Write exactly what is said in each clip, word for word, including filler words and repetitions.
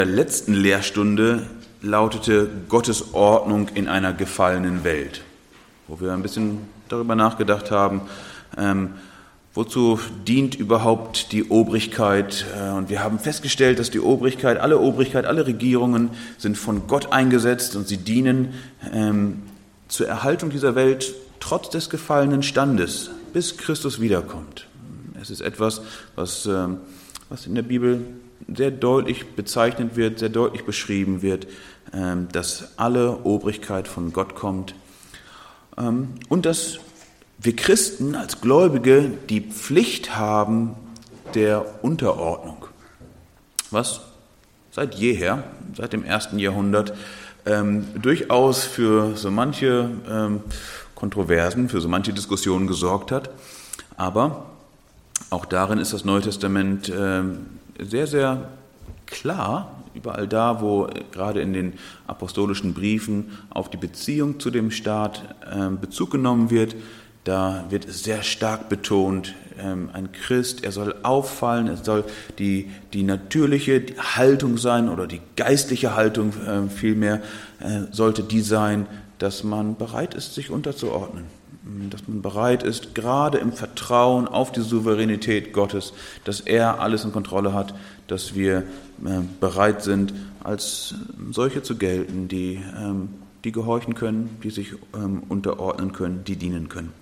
der letzten Lehrstunde lautete Gottes Ordnung in einer gefallenen Welt, wo wir ein bisschen darüber nachgedacht haben, ähm, wozu dient überhaupt die Obrigkeit? Und wir haben festgestellt, dass die Obrigkeit, alle Obrigkeit, alle Regierungen sind von Gott eingesetzt und sie dienen ähm, zur Erhaltung dieser Welt trotz des gefallenen Standes, bis Christus wiederkommt. Es ist etwas, was, ähm, was in der Bibel sehr deutlich bezeichnet wird, sehr deutlich beschrieben wird, ähm, dass alle Obrigkeit von Gott kommt ähm, und dass wir Christen als Gläubige die Pflicht haben der Unterordnung, was seit jeher, seit dem ersten Jahrhundert, ähm, durchaus für so manche ähm, Kontroversen, für so manche Diskussionen gesorgt hat. Aber auch darin ist das Neue Testament ähm, sehr, sehr klar, überall da, wo gerade in den apostolischen Briefen auf die Beziehung zu dem Staat ähm, Bezug genommen wird. Da wird es sehr stark betont, ein Christ, er soll auffallen, es soll die, die natürliche Haltung sein oder die geistliche Haltung vielmehr, sollte die sein, dass man bereit ist, sich unterzuordnen. Dass man bereit ist, gerade im Vertrauen auf die Souveränität Gottes, dass er alles in Kontrolle hat, dass wir bereit sind, als solche zu gelten, die die gehorchen können, die sich ähm, unterordnen können, die dienen können.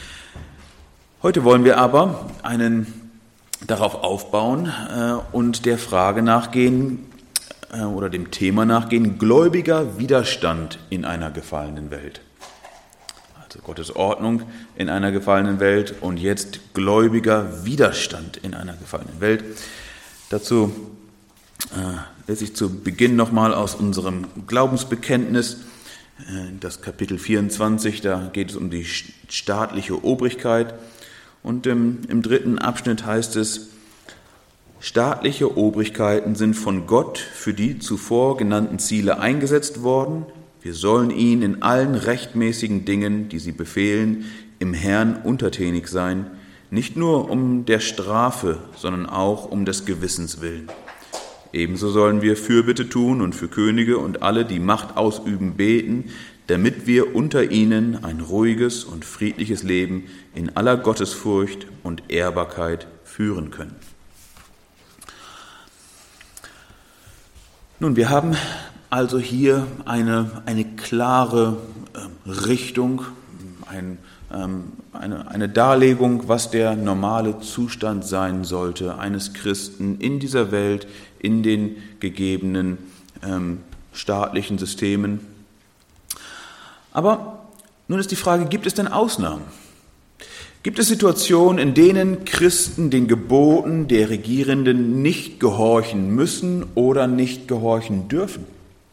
Heute wollen wir aber einen darauf aufbauen äh, und der Frage nachgehen äh, oder dem Thema nachgehen, gläubiger Widerstand in einer gefallenen Welt. Also Gottes Ordnung in einer gefallenen Welt und jetzt gläubiger Widerstand in einer gefallenen Welt. Dazu äh, lese ich zu Beginn nochmal aus unserem Glaubensbekenntnis das Kapitel vierundzwanzig, da geht es um die staatliche Obrigkeit. Und im, im dritten Abschnitt heißt es, staatliche Obrigkeiten sind von Gott für die zuvor genannten Ziele eingesetzt worden. Wir sollen ihnen in allen rechtmäßigen Dingen, die sie befehlen, im Herrn untertänig sein, nicht nur um der Strafe, sondern auch um des Gewissens willen. Ebenso sollen wir Fürbitte tun und für Könige und alle, die Macht ausüben, beten, damit wir unter ihnen ein ruhiges und friedliches Leben in aller Gottesfurcht und Ehrbarkeit führen können. Nun, wir haben also hier eine, eine klare äh, Richtung, ein Eine, eine Darlegung, was der normale Zustand sein sollte eines Christen in dieser Welt, in den gegebenen ähm, staatlichen Systemen. Aber nun ist die Frage, gibt es denn Ausnahmen? Gibt es Situationen, in denen Christen den Geboten der Regierenden nicht gehorchen müssen oder nicht gehorchen dürfen?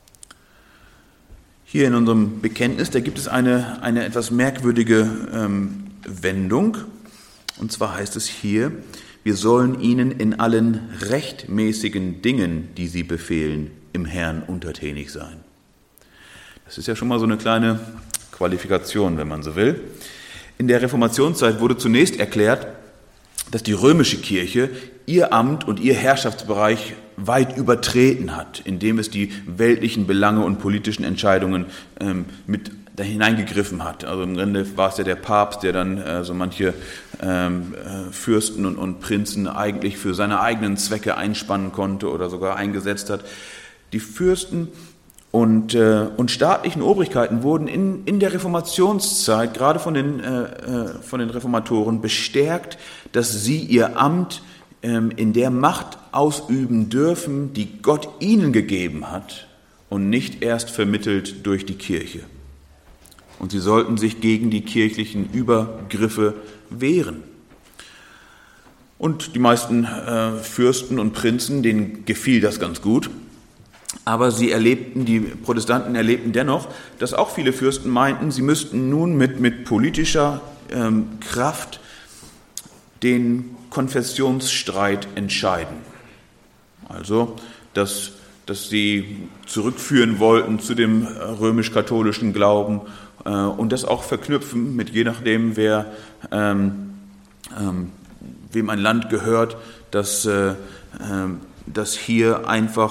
Hier in unserem Bekenntnis, da gibt es eine, eine etwas merkwürdige ähm, Wendung. Und zwar heißt es hier, wir sollen ihnen in allen rechtmäßigen Dingen, die sie befehlen, im Herrn untertänig sein. Das ist ja schon mal so eine kleine Qualifikation, wenn man so will. In der Reformationszeit wurde zunächst erklärt, dass die römische Kirche ihr Amt und ihr Herrschaftsbereich weit übertreten hat, indem es die weltlichen Belange und politischen Entscheidungen ähm, mit da hineingegriffen hat. Also im Grunde war es ja der Papst, der dann äh, so manche ähm, äh, Fürsten und, und Prinzen eigentlich für seine eigenen Zwecke einspannen konnte oder sogar eingesetzt hat. Die Fürsten und, äh, und staatlichen Obrigkeiten wurden in, in der Reformationszeit, gerade von den, äh, von den Reformatoren, bestärkt, dass sie ihr Amt ähm, in der Macht ausüben dürfen, die Gott ihnen gegeben hat und nicht erst vermittelt durch die Kirche. Und sie sollten sich gegen die kirchlichen Übergriffe wehren. Und die meisten äh, Fürsten und Prinzen, denen gefiel das ganz gut. Aber sie erlebten, die Protestanten erlebten dennoch, dass auch viele Fürsten meinten, sie müssten nun mit, mit politischer ähm, Kraft den Konfessionsstreit entscheiden. Also, dass, dass sie zurückführen wollten zu dem römisch-katholischen Glauben äh, und das auch verknüpfen mit je nachdem, wer, ähm, ähm, wem ein Land gehört, dass, äh, äh, dass hier einfach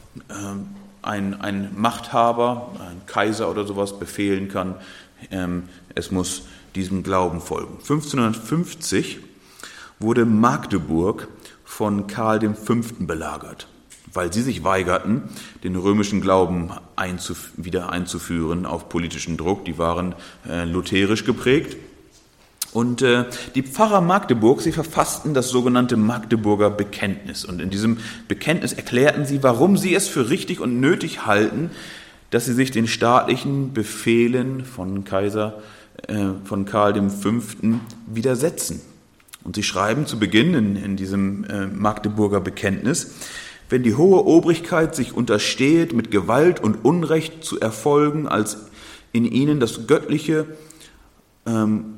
äh, ein, ein Machthaber, ein Kaiser oder sowas befehlen kann. Ähm, es muss diesem Glauben folgen. fünfzehnhundertfünfzig wurde Magdeburg von Karl der Fünfte belagert, weil sie sich weigerten, den römischen Glauben einzuf- wieder einzuführen auf politischen Druck. Die waren äh, lutherisch geprägt. Und äh, die Pfarrer Magdeburg, sie verfassten das sogenannte Magdeburger Bekenntnis. Und in diesem Bekenntnis erklärten sie, warum sie es für richtig und nötig halten, dass sie sich den staatlichen Befehlen von Kaiser, äh, von Karl der Fünfte widersetzen. Und sie schreiben zu Beginn in, in diesem äh, Magdeburger Bekenntnis: Wenn die hohe Obrigkeit sich untersteht, mit Gewalt und Unrecht zu erfolgen, als in ihnen das göttliche ähm,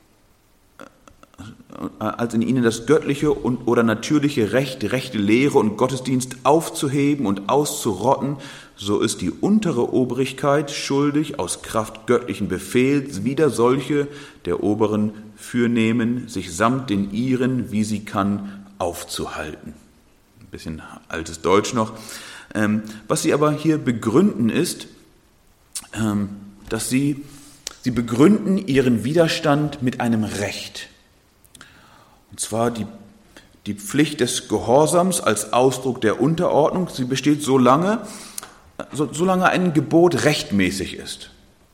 als in ihnen das göttliche und oder natürliche Recht, rechte Lehre und Gottesdienst aufzuheben und auszurotten, so ist die untere Obrigkeit schuldig, aus Kraft göttlichen Befehls wieder solche der oberen fürnehmen, sich samt den ihren, wie sie kann, aufzuhalten. Ein bisschen altes Deutsch noch. Ähm, was sie aber hier begründen ist, ähm, dass sie, sie begründen ihren Widerstand mit einem Recht. Und zwar die, die Pflicht des Gehorsams als Ausdruck der Unterordnung. Sie besteht so lange, so, solange ein Gebot rechtmäßig ist.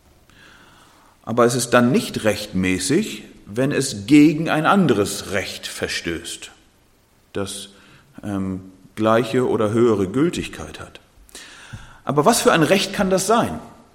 Aber es ist dann nicht rechtmäßig, wenn es gegen ein anderes Recht verstößt, das ähm, gleiche oder höhere Gültigkeit hat. Aber was für ein Recht kann das sein?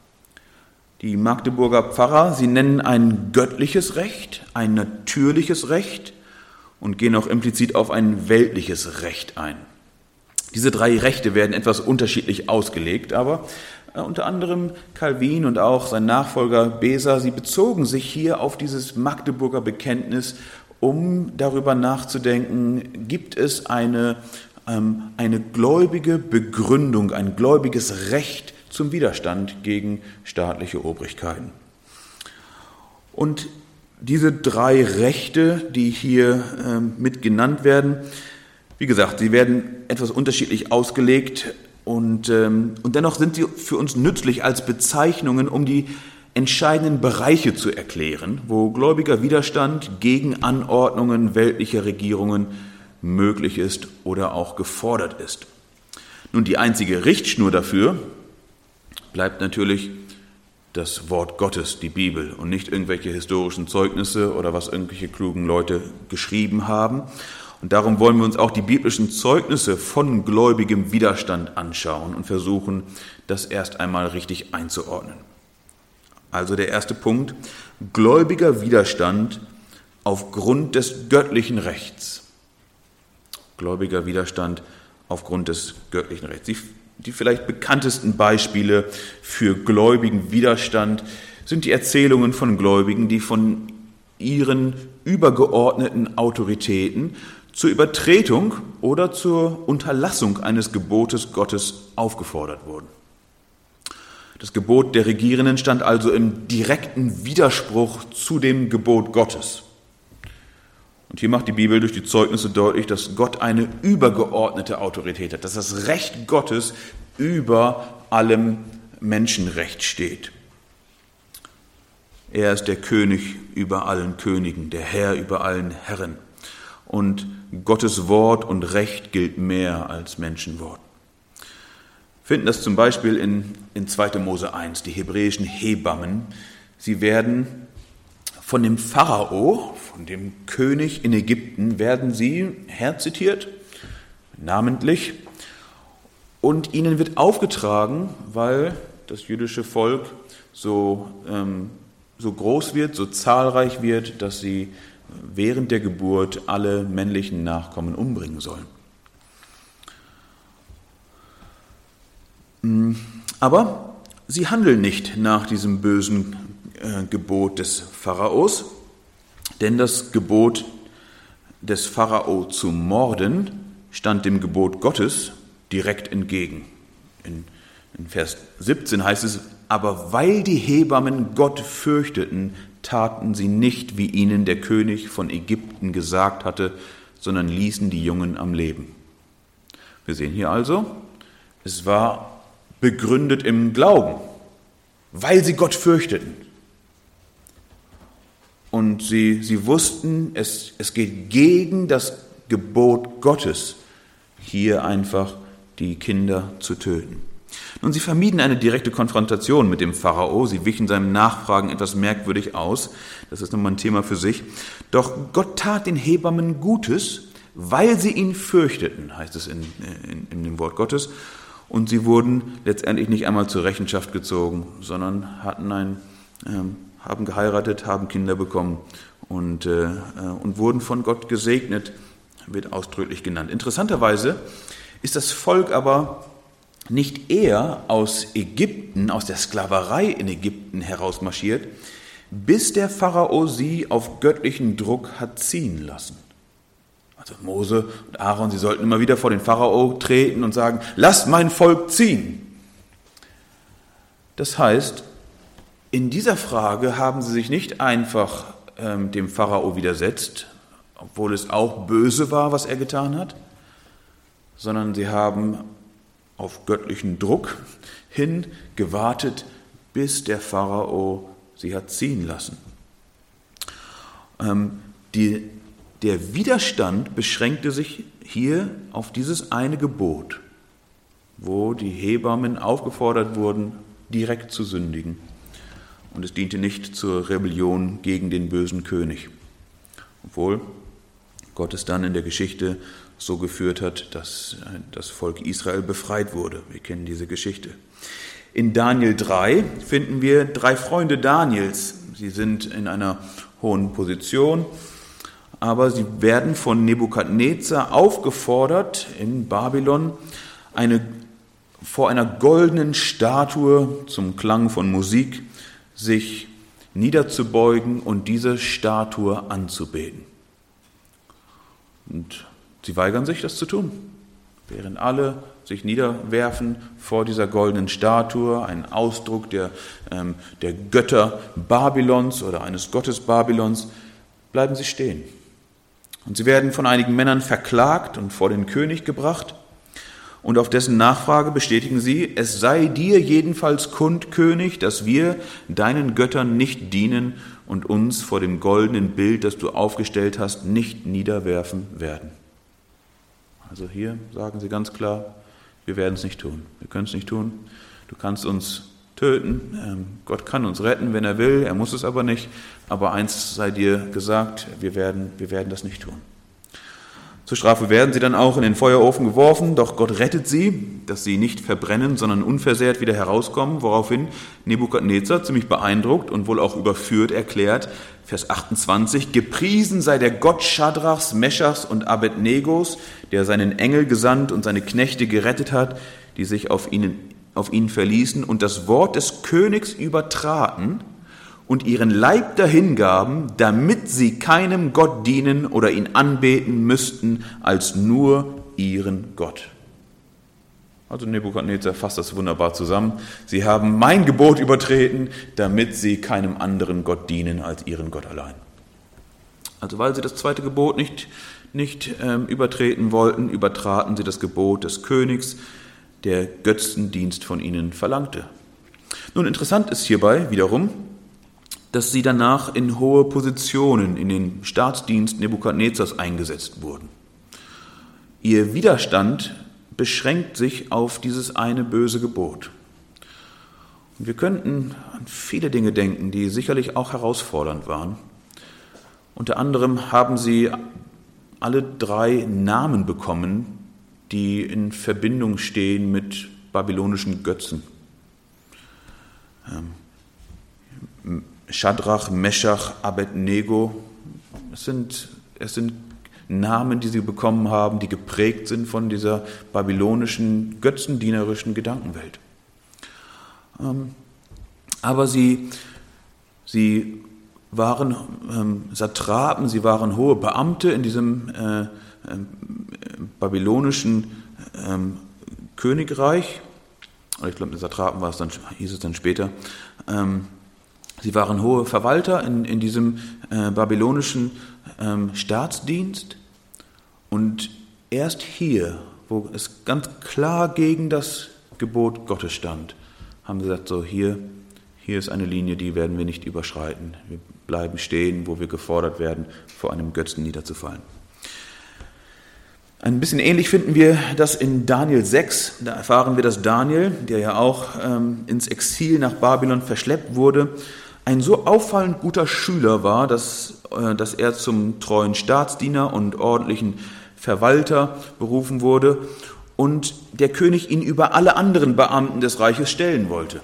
Die Magdeburger Pfarrer, sie nennen ein göttliches Recht, ein natürliches Recht und gehen auch implizit auf ein weltliches Recht ein. Diese drei Rechte werden etwas unterschiedlich ausgelegt, aber äh, unter anderem Calvin und auch sein Nachfolger Beza, sie bezogen sich hier auf dieses Magdeburger Bekenntnis, um darüber nachzudenken, gibt es eine, ähm, eine gläubige Begründung, ein gläubiges Recht zum Widerstand gegen staatliche Obrigkeiten. Und diese drei Rechte, die hier ähm, mit genannt werden, wie gesagt, sie werden etwas unterschiedlich ausgelegt und, ähm, und dennoch sind sie für uns nützlich als Bezeichnungen, um die entscheidenden Bereiche zu erklären, wo gläubiger Widerstand gegen Anordnungen weltlicher Regierungen möglich ist oder auch gefordert ist. Nun, die einzige Richtschnur dafür bleibt natürlich das Wort Gottes, die Bibel, und nicht irgendwelche historischen Zeugnisse oder was irgendwelche klugen Leute geschrieben haben. Und darum wollen wir uns auch die biblischen Zeugnisse von gläubigem Widerstand anschauen und versuchen, das erst einmal richtig einzuordnen. Also der erste Punkt: gläubiger Widerstand aufgrund des göttlichen Rechts. Gläubiger Widerstand aufgrund des göttlichen Rechts. Die, die vielleicht bekanntesten Beispiele für gläubigen Widerstand sind die Erzählungen von Gläubigen, die von ihren übergeordneten Autoritäten zur Übertretung oder zur Unterlassung eines Gebotes Gottes aufgefordert wurden. Das Gebot der Regierenden stand also im direkten Widerspruch zu dem Gebot Gottes. Und hier macht die Bibel durch die Zeugnisse deutlich, dass Gott eine übergeordnete Autorität hat, dass das Recht Gottes über allem Menschenrecht steht. Er ist der König über allen Königen, der Herr über allen Herren. Und Gottes Wort und Recht gilt mehr als Menschenwort. Wir finden das zum Beispiel in, in zweiter Mose eins, die hebräischen Hebammen. Sie werden von dem Pharao, von dem König in Ägypten, werden sie herzitiert, namentlich, und ihnen wird aufgetragen, weil das jüdische Volk so, ähm, so groß wird, so zahlreich wird, dass sie während der Geburt alle männlichen Nachkommen umbringen sollen. Aber sie handeln nicht nach diesem bösen äh, Gebot des Pharaos, denn das Gebot des Pharao zu morden stand dem Gebot Gottes direkt entgegen. In, in Vers siebzehn heißt es: Aber weil die Hebammen Gott fürchteten, taten sie nicht, wie ihnen der König von Ägypten gesagt hatte, sondern ließen die Jungen am Leben. Wir sehen hier also, Es war begründet im Glauben, weil sie Gott fürchteten. Und sie, sie wussten, es, es geht gegen das Gebot Gottes, hier einfach die Kinder zu töten. Nun, sie vermieden eine direkte Konfrontation mit dem Pharao. Sie wichen seinem Nachfragen etwas merkwürdig aus. Das ist nochmal ein Thema für sich. Doch Gott tat den Hebammen Gutes, weil sie ihn fürchteten, heißt es in, in, in dem Wort Gottes. Und sie wurden letztendlich nicht einmal zur Rechenschaft gezogen, sondern hatten ein, ähm, haben geheiratet, haben Kinder bekommen und, äh, und wurden von Gott gesegnet, wird ausdrücklich genannt. Interessanterweise ist das Volk aber nicht eher aus Ägypten, aus der Sklaverei in Ägypten herausmarschiert, bis der Pharao sie auf göttlichen Druck hat ziehen lassen. Also Mose und Aaron, sie sollten immer wieder vor den Pharao treten und sagen, lasst mein Volk ziehen. Das heißt, in dieser Frage haben sie sich nicht einfach ähm, dem Pharao widersetzt, obwohl es auch böse war, was er getan hat, sondern sie haben auf göttlichen Druck hin gewartet, bis der Pharao sie hat ziehen lassen. Ähm, die, der Widerstand beschränkte sich hier auf dieses eine Gebot, wo die Hebammen aufgefordert wurden, direkt zu sündigen. Und es diente nicht zur Rebellion gegen den bösen König, obwohl Gott es dann in der Geschichte so geführt hat, dass das Volk Israel befreit wurde. Wir kennen diese Geschichte. In Daniel drei finden wir drei Freunde Daniels. Sie sind in einer hohen Position, aber sie werden von Nebukadnezar aufgefordert, in Babylon eine, vor einer goldenen Statue zum Klang von Musik sich niederzubeugen und diese Statue anzubeten. Und sie weigern sich, das zu tun, während alle sich niederwerfen vor dieser goldenen Statue, ein Ausdruck der, ähm, der Götter Babylons oder eines Gottes Babylons, bleiben sie stehen. Und sie werden von einigen Männern verklagt und vor den König gebracht. Und auf dessen Nachfrage bestätigen sie, es sei dir jedenfalls kund, König, dass wir deinen Göttern nicht dienen und uns vor dem goldenen Bild, das du aufgestellt hast, nicht niederwerfen werden. Also hier sagen sie ganz klar, wir werden es nicht tun. Wir können es nicht tun. Du kannst uns töten. Gott kann uns retten, wenn er will. Er muss es aber nicht. Aber eins sei dir gesagt, wir werden, wir werden das nicht tun. Zur Strafe werden sie dann auch in den Feuerofen geworfen, doch Gott rettet sie, dass sie nicht verbrennen, sondern unversehrt wieder herauskommen, woraufhin Nebukadnezar ziemlich beeindruckt und wohl auch überführt erklärt, Vers achtundzwanzig, gepriesen sei der Gott Schadrachs, Meschachs und Abednegos, der seinen Engel gesandt und seine Knechte gerettet hat, die sich auf ihn, auf ihn verließen und das Wort des Königs übertraten und ihren Leib dahingaben, damit sie keinem Gott dienen oder ihn anbeten müssten, als nur ihren Gott. Also Nebukadnezar fasst das wunderbar zusammen. Sie haben mein Gebot übertreten, damit sie keinem anderen Gott dienen als ihren Gott allein. Also weil sie das zweite Gebot nicht, nicht ähm, übertreten wollten, übertraten sie das Gebot des Königs, der Götzendienst von ihnen verlangte. Nun, interessant ist hierbei wiederum, dass sie danach in hohe Positionen in den Staatsdienst Nebukadnezars eingesetzt wurden. Ihr Widerstand beschränkt sich auf dieses eine böse Gebot. Und wir könnten an viele Dinge denken, die sicherlich auch herausfordernd waren. Unter anderem haben sie alle drei Namen bekommen, die in Verbindung stehen mit babylonischen Götzen. Ähm, Schadrach, Meschach, Abednego, es sind, es sind Namen, die sie bekommen haben, die geprägt sind von dieser babylonischen, götzendienerischen Gedankenwelt. Aber sie, sie waren ähm, Satrapen, sie waren hohe Beamte in diesem äh, äh, babylonischen ähm, Königreich. Ich glaube, mit Satrapen war es dann, hieß es dann später. Ähm, Sie waren hohe Verwalter in, in diesem äh, babylonischen ähm, Staatsdienst und erst hier, wo es ganz klar gegen das Gebot Gottes stand, haben sie gesagt, so hier, hier ist eine Linie, die werden wir nicht überschreiten. Wir bleiben stehen, wo wir gefordert werden, vor einem Götzen niederzufallen. Ein bisschen ähnlich finden wir das in Daniel sechs. Da erfahren wir, dass Daniel, der ja auch ähm, ins Exil nach Babylon verschleppt wurde, ein so auffallend guter Schüler war, dass, äh, dass er zum treuen Staatsdiener und ordentlichen Verwalter berufen wurde und der König ihn über alle anderen Beamten des Reiches stellen wollte,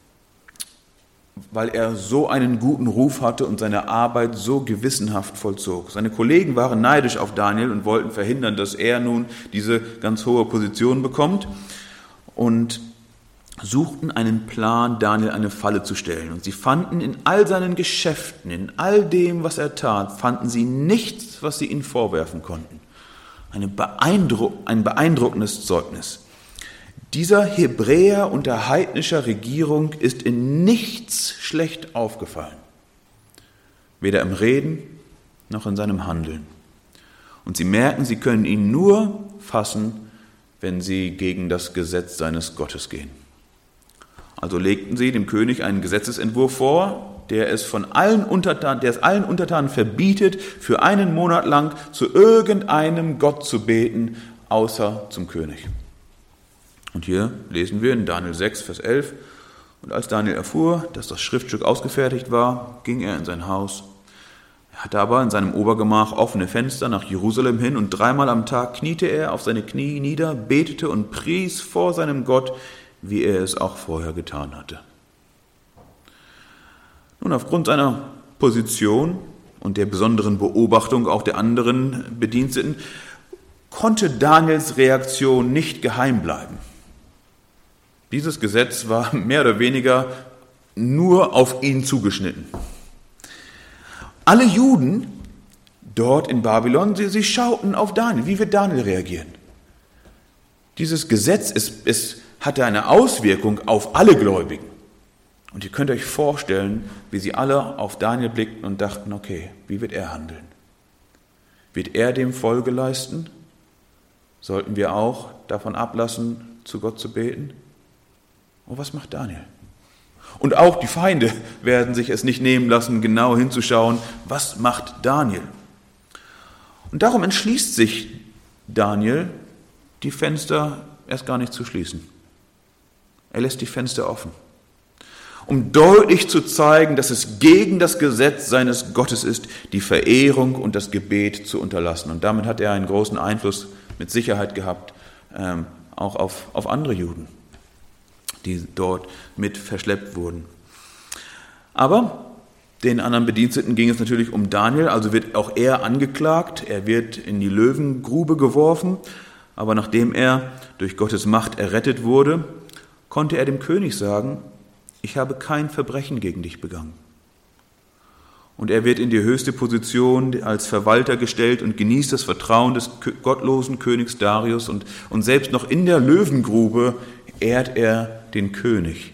weil er so einen guten Ruf hatte und seine Arbeit so gewissenhaft vollzog. Seine Kollegen waren neidisch auf Daniel und wollten verhindern, dass er nun diese ganz hohe Position bekommt und suchten einen Plan, Daniel eine Falle zu stellen. Und sie fanden in all seinen Geschäften, in all dem, was er tat, fanden sie nichts, was sie ihm vorwerfen konnten. Eine beeindruck- ein beeindruckendes Zeugnis. Dieser Hebräer unter heidnischer Regierung ist in nichts schlecht aufgefallen. Weder im Reden noch in seinem Handeln. Und sie merken, sie können ihn nur fassen, wenn sie gegen das Gesetz seines Gottes gehen. Also legten sie dem König einen Gesetzesentwurf vor, der es von allen Untertanen, der es allen Untertanen verbietet, für einen Monat lang zu irgendeinem Gott zu beten, außer zum König. Und hier lesen wir in Daniel sechs, Vers elf, und als Daniel erfuhr, dass das Schriftstück ausgefertigt war, ging er in sein Haus. Er hatte aber in seinem Obergemach offene Fenster nach Jerusalem hin und dreimal am Tag kniete er auf seine Knie nieder, betete und pries vor seinem Gott, wie er es auch vorher getan hatte. Nun, aufgrund seiner Position und der besonderen Beobachtung auch der anderen Bediensteten konnte Daniels Reaktion nicht geheim bleiben. Dieses Gesetz war mehr oder weniger nur auf ihn zugeschnitten. Alle Juden dort in Babylon, sie, sie schauten auf Daniel. Wie wird Daniel reagieren? Dieses Gesetz ist, ist, hatte eine Auswirkung auf alle Gläubigen. Und ihr könnt euch vorstellen, wie sie alle auf Daniel blickten und dachten, okay, wie wird er handeln? Wird er dem Folge leisten? Sollten wir auch davon ablassen, zu Gott zu beten? Und was macht Daniel? Und auch die Feinde werden sich es nicht nehmen lassen, genau hinzuschauen, was macht Daniel? Und darum entschließt sich Daniel, die Fenster erst gar nicht zu schließen. Er lässt die Fenster offen, um deutlich zu zeigen, dass es gegen das Gesetz seines Gottes ist, die Verehrung und das Gebet zu unterlassen. Und damit hat er einen großen Einfluss mit Sicherheit gehabt, ähm, auch auf, auf andere Juden, die dort mit verschleppt wurden. Aber den anderen Bediensteten ging es natürlich um Daniel, also wird auch er angeklagt, er wird in die Löwengrube geworfen, aber nachdem er durch Gottes Macht errettet wurde, konnte er dem König sagen, ich habe kein Verbrechen gegen dich begangen. Und er wird in die höchste Position als Verwalter gestellt und genießt das Vertrauen des gottlosen Königs Darius und, und selbst noch in der Löwengrube ehrt er den König.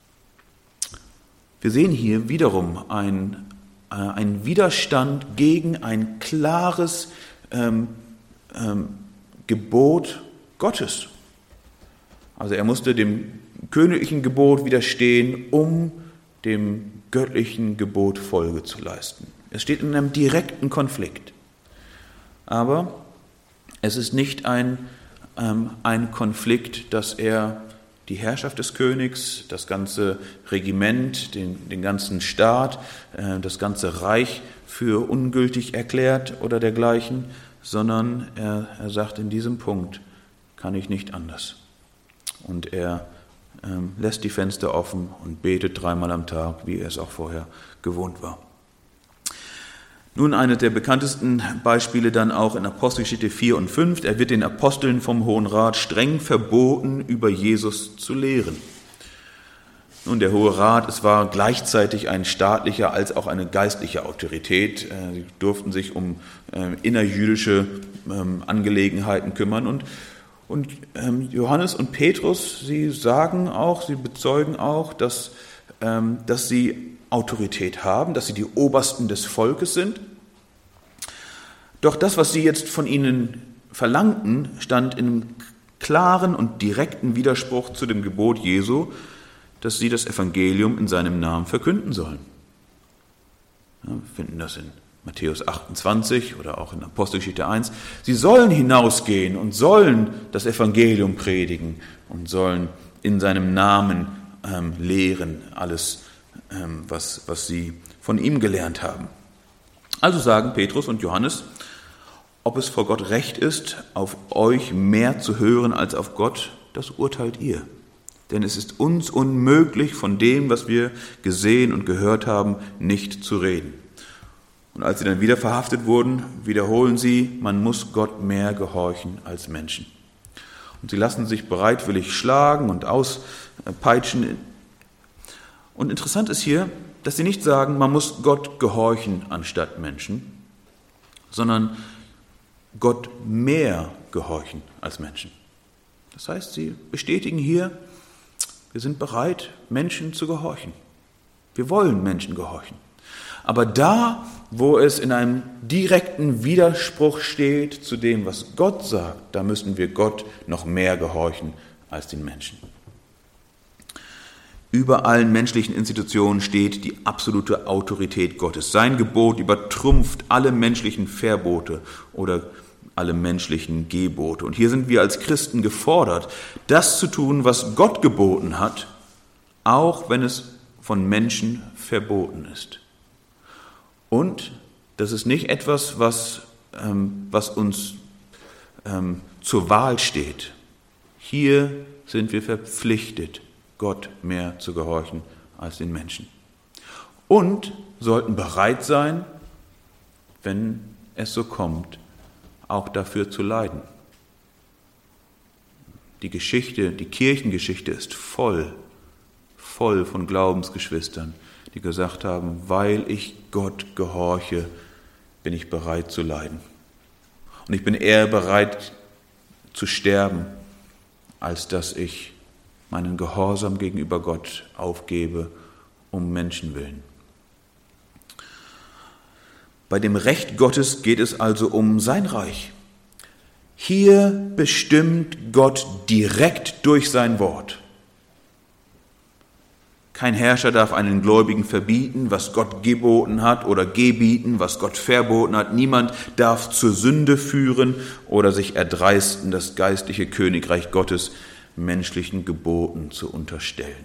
Wir sehen hier wiederum ein, äh, ein Widerstand gegen ein klares ähm, ähm, Gebot Gottes. Also er musste dem königlichen Gebot widerstehen, um dem göttlichen Gebot Folge zu leisten. Es steht in einem direkten Konflikt. Aber es ist nicht ein, ähm, ein Konflikt, dass er die Herrschaft des Königs, das ganze Regiment, den, den ganzen Staat, äh, das ganze Reich für ungültig erklärt oder dergleichen, sondern er, er sagt, in diesem Punkt kann ich nicht anders. Und er ähm, lässt die Fenster offen und betet dreimal am Tag, wie er es auch vorher gewohnt war. Nun eines der bekanntesten Beispiele dann auch in Apostelgeschichte vier und fünf. Er wird den Aposteln vom Hohen Rat streng verboten, über Jesus zu lehren. Nun, der Hohe Rat, es war gleichzeitig ein staatlicher als auch eine geistliche Autorität. Sie durften sich um innerjüdische Angelegenheiten kümmern. Und, und Johannes und Petrus, sie sagen auch, sie bezeugen auch, dass, dass sie Autorität haben, dass sie die Obersten des Volkes sind. Doch das, was sie jetzt von ihnen verlangten, stand in klaren und direkten Widerspruch zu dem Gebot Jesu, dass sie das Evangelium in seinem Namen verkünden sollen. Ja, wir finden das in Matthäus achtundzwanzig oder auch in Apostelgeschichte eins. Sie sollen hinausgehen und sollen das Evangelium predigen und sollen in seinem Namen ähm, lehren, alles, ähm, was, was sie von ihm gelernt haben. Also sagen Petrus und Johannes, ob es vor Gott recht ist, auf euch mehr zu hören als auf Gott, das urteilt ihr. Denn es ist uns unmöglich, von dem, was wir gesehen und gehört haben, nicht zu reden. Und als sie dann wieder verhaftet wurden, wiederholen sie, man muss Gott mehr gehorchen als Menschen. Und sie lassen sich bereitwillig schlagen und auspeitschen. Und interessant ist hier, dass sie nicht sagen, man muss Gott gehorchen anstatt Menschen, sondern Gott mehr gehorchen als Menschen. Das heißt, sie bestätigen hier, wir sind bereit, Menschen zu gehorchen. Wir wollen Menschen gehorchen. Aber da, wo es in einem direkten Widerspruch steht zu dem, was Gott sagt, da müssen wir Gott noch mehr gehorchen als den Menschen. Über allen menschlichen Institutionen steht die absolute Autorität Gottes. Sein Gebot übertrumpft alle menschlichen Verbote oder alle menschlichen Gebote. Und hier sind wir als Christen gefordert, das zu tun, was Gott geboten hat, auch wenn es von Menschen verboten ist. Und das ist nicht etwas, was, ähm, was uns ähm, zur Wahl steht. Hier sind wir verpflichtet, Gott mehr zu gehorchen als den Menschen. Und sollten bereit sein, wenn es so kommt, auch dafür zu leiden. Die Geschichte, die Kirchengeschichte ist voll, voll von Glaubensgeschwistern, die gesagt haben, weil ich Gott gehorche, bin ich bereit zu leiden. Und ich bin eher bereit zu sterben, als dass ich meinen Gehorsam gegenüber Gott aufgebe, um Menschen willen. Bei dem Recht Gottes geht es also um sein Reich. Hier bestimmt Gott direkt durch sein Wort. Kein Herrscher darf einen Gläubigen verbieten, was Gott geboten hat, oder gebieten, was Gott verboten hat. Niemand darf zur Sünde führen oder sich erdreisten, das geistliche Königreich Gottes menschlichen Geboten zu unterstellen.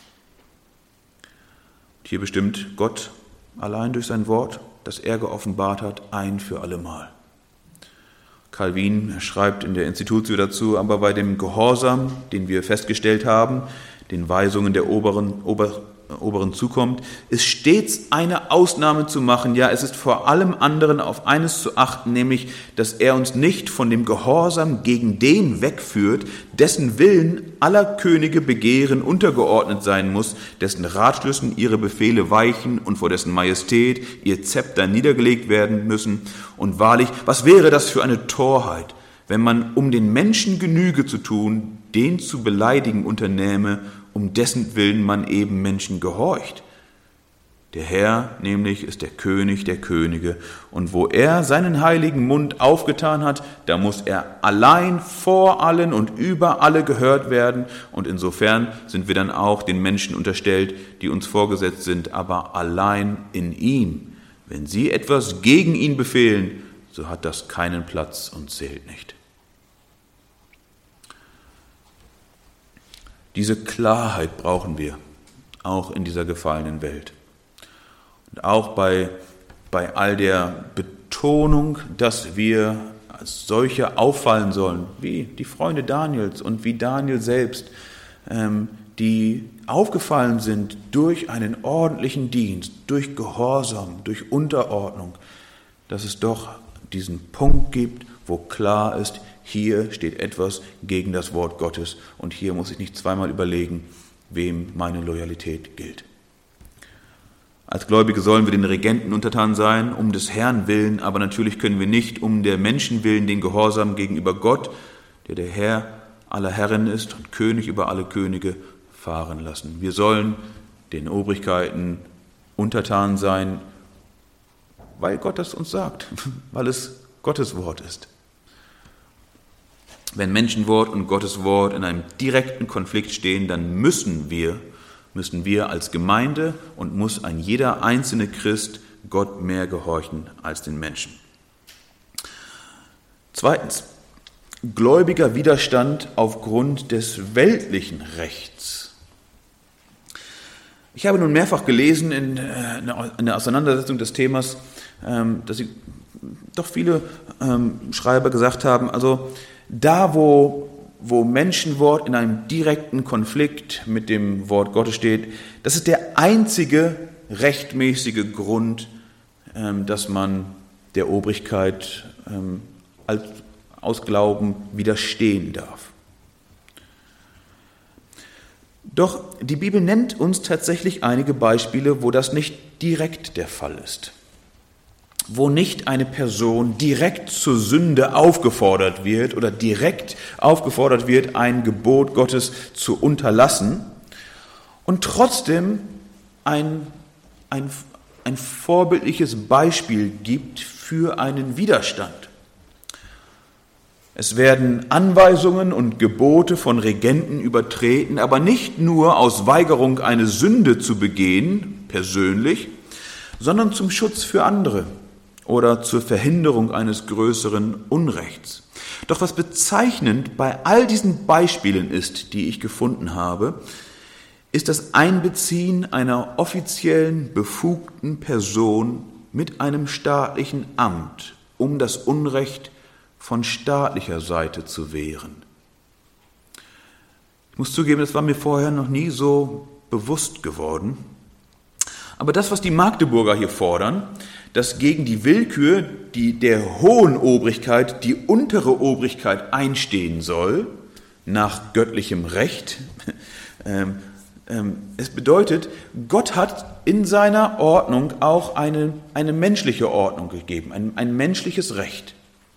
Und hier bestimmt Gott allein durch sein Wort, das er geoffenbart hat, ein für allemal. Calvin schreibt in der Institutio dazu, aber bei dem Gehorsam, den wir festgestellt haben, den Weisungen der oberen, ober, oberen zukommt, ist stets eine Ausnahme zu machen. Ja, es ist vor allem anderen auf eines zu achten, nämlich, dass er uns nicht von dem Gehorsam gegen den wegführt, dessen Willen aller Könige Begehren untergeordnet sein muss, dessen Ratschlüssen ihre Befehle weichen und vor dessen Majestät ihr Zepter niedergelegt werden müssen. Und wahrlich, was wäre das für eine Torheit, wenn man, um den Menschen Genüge zu tun, den zu beleidigen unternähme, um dessen Willen man eben Menschen gehorcht. Der Herr nämlich ist der König der Könige, und wo er seinen heiligen Mund aufgetan hat, da muss er allein vor allen und über alle gehört werden, und insofern sind wir dann auch den Menschen unterstellt, die uns vorgesetzt sind, aber allein in ihm. Wenn sie etwas gegen ihn befehlen, so hat das keinen Platz und zählt nicht. Diese Klarheit brauchen wir, auch in dieser gefallenen Welt. Und auch bei, bei all der Betonung, dass wir als solche auffallen sollen, wie die Freunde Daniels und wie Daniel selbst, ähm, die aufgefallen sind durch einen ordentlichen Dienst, durch Gehorsam, durch Unterordnung, dass es doch diesen Punkt gibt, wo klar ist, hier steht etwas gegen das Wort Gottes und hier muss ich nicht zweimal überlegen, wem meine Loyalität gilt. Als Gläubige sollen wir den Regenten untertan sein, um des Herrn willen, aber natürlich können wir nicht um der Menschen willen den Gehorsam gegenüber Gott, der der Herr aller Herren ist und König über alle Könige, fahren lassen. Wir sollen den Obrigkeiten untertan sein, weil Gott das uns sagt, weil es Gottes Wort ist. Wenn Menschenwort und Gottes Wort in einem direkten Konflikt stehen, dann müssen wir, müssen wir als Gemeinde und muss ein jeder einzelne Christ Gott mehr gehorchen als den Menschen. Zweitens, gläubiger Widerstand aufgrund des weltlichen Rechts. Ich habe nun mehrfach gelesen in der Auseinandersetzung des Themas, dass sie doch viele Schreiber gesagt haben, also da, wo, wo Menschenwort in einem direkten Konflikt mit dem Wort Gottes steht, das ist der einzige rechtmäßige Grund, dass man der Obrigkeit als aus Glauben widerstehen darf. Doch die Bibel nennt uns tatsächlich einige Beispiele, wo das nicht direkt der Fall ist. Wo nicht eine Person direkt zur Sünde aufgefordert wird oder direkt aufgefordert wird, ein Gebot Gottes zu unterlassen und trotzdem ein, ein, ein vorbildliches Beispiel gibt für einen Widerstand. Es werden Anweisungen und Gebote von Regenten übertreten, aber nicht nur aus Weigerung, eine Sünde zu begehen, persönlich, sondern zum Schutz für andere oder zur Verhinderung eines größeren Unrechts. Doch was bezeichnend bei all diesen Beispielen ist, die ich gefunden habe, ist das Einbeziehen einer offiziellen, befugten Person mit einem staatlichen Amt, um das Unrecht von staatlicher Seite zu wehren. Ich muss zugeben, das war mir vorher noch nie so bewusst geworden. Aber das, was die Magdeburger hier fordern, dass gegen die Willkür die der hohen Obrigkeit die untere Obrigkeit einstehen soll, nach göttlichem Recht, ähm, ähm, es bedeutet, Gott hat in seiner Ordnung auch eine, eine menschliche Ordnung gegeben, ein, ein menschliches Recht.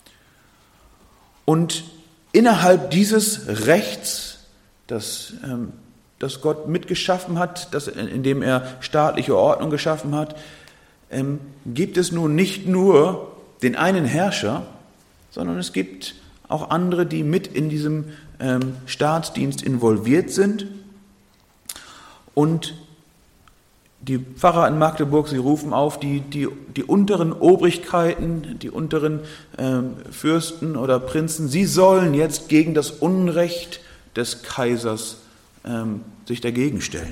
Und innerhalb dieses Rechts, das, ähm, das Gott mitgeschaffen hat, das, indem er staatliche Ordnung geschaffen hat, ähm, gibt es nun nicht nur den einen Herrscher, sondern es gibt auch andere, die mit in diesem ähm, Staatsdienst involviert sind. Und die Pfarrer in Magdeburg, sie rufen auf, die, die, die unteren Obrigkeiten, die unteren ähm, Fürsten oder Prinzen, sie sollen jetzt gegen das Unrecht des Kaisers ähm, sich dagegen stellen.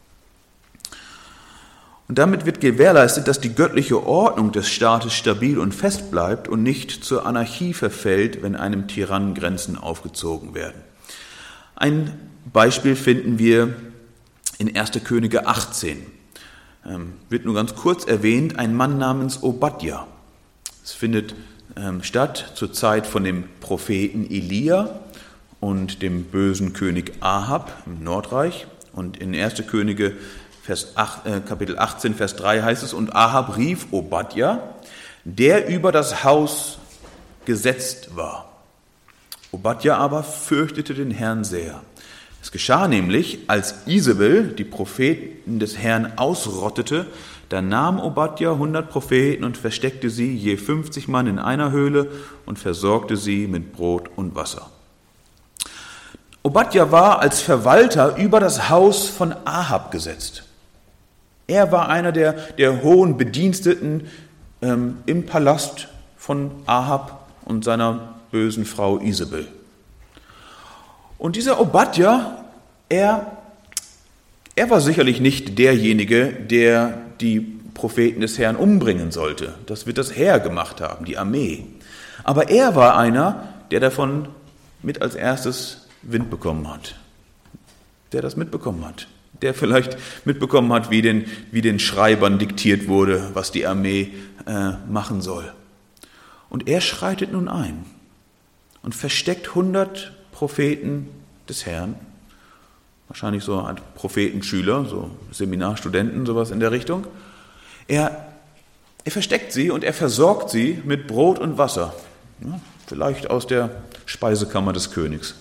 Und damit wird gewährleistet, dass die göttliche Ordnung des Staates stabil und fest bleibt und nicht zur Anarchie verfällt, wenn einem Tyrannen Grenzen aufgezogen werden. Ein Beispiel finden wir in erster Könige achtzehn. Ähm, wird nur ganz kurz erwähnt, ein Mann namens Obadja. Es findet ähm, statt zur Zeit von dem Propheten Elia und dem bösen König Ahab im Nordreich. Und in erster Könige Vers acht, äh, Kapitel achtzehn, Vers drei heißt es, und Ahab rief Obadja, der über das Haus gesetzt war. Obadja aber fürchtete den Herrn sehr. Es geschah nämlich, als Isabel die Propheten des Herrn ausrottete, da nahm Obadja hundert Propheten und versteckte sie, je fünfzig Mann in einer Höhle, und versorgte sie mit Brot und Wasser. Obadja war als Verwalter über das Haus von Ahab gesetzt. Er war einer der, der hohen Bediensteten ähm, im Palast von Ahab und seiner bösen Frau Isabel. Und dieser Obadja, er, er war sicherlich nicht derjenige, der die Propheten des Herrn umbringen sollte. Das wird das Heer gemacht haben, die Armee. Aber er war einer, der davon mit als erstes Wind bekommen hat. Der das mitbekommen hat. Der vielleicht mitbekommen hat, wie den, wie den Schreibern diktiert wurde, was die Armee äh, machen soll. Und er schreitet nun ein und versteckt hundert Propheten des Herrn, wahrscheinlich so ein Prophetenschüler, so Seminarstudenten, sowas in der Richtung. Er, er versteckt sie und er versorgt sie mit Brot und Wasser, ja, vielleicht aus der Speisekammer des Königs.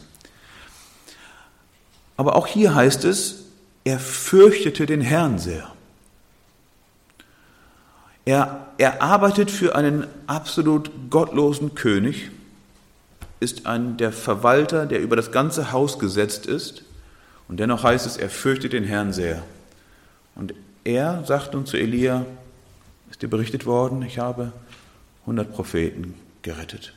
Aber auch hier heißt es, er fürchtete den Herrn sehr. Er, er arbeitet für einen absolut gottlosen König ist ein, der Verwalter, der über das ganze Haus gesetzt ist. Und dennoch heißt es, er fürchtet den Herrn sehr. Und er sagt nun zu Elia, ist dir berichtet worden, ich habe hundert Propheten gerettet.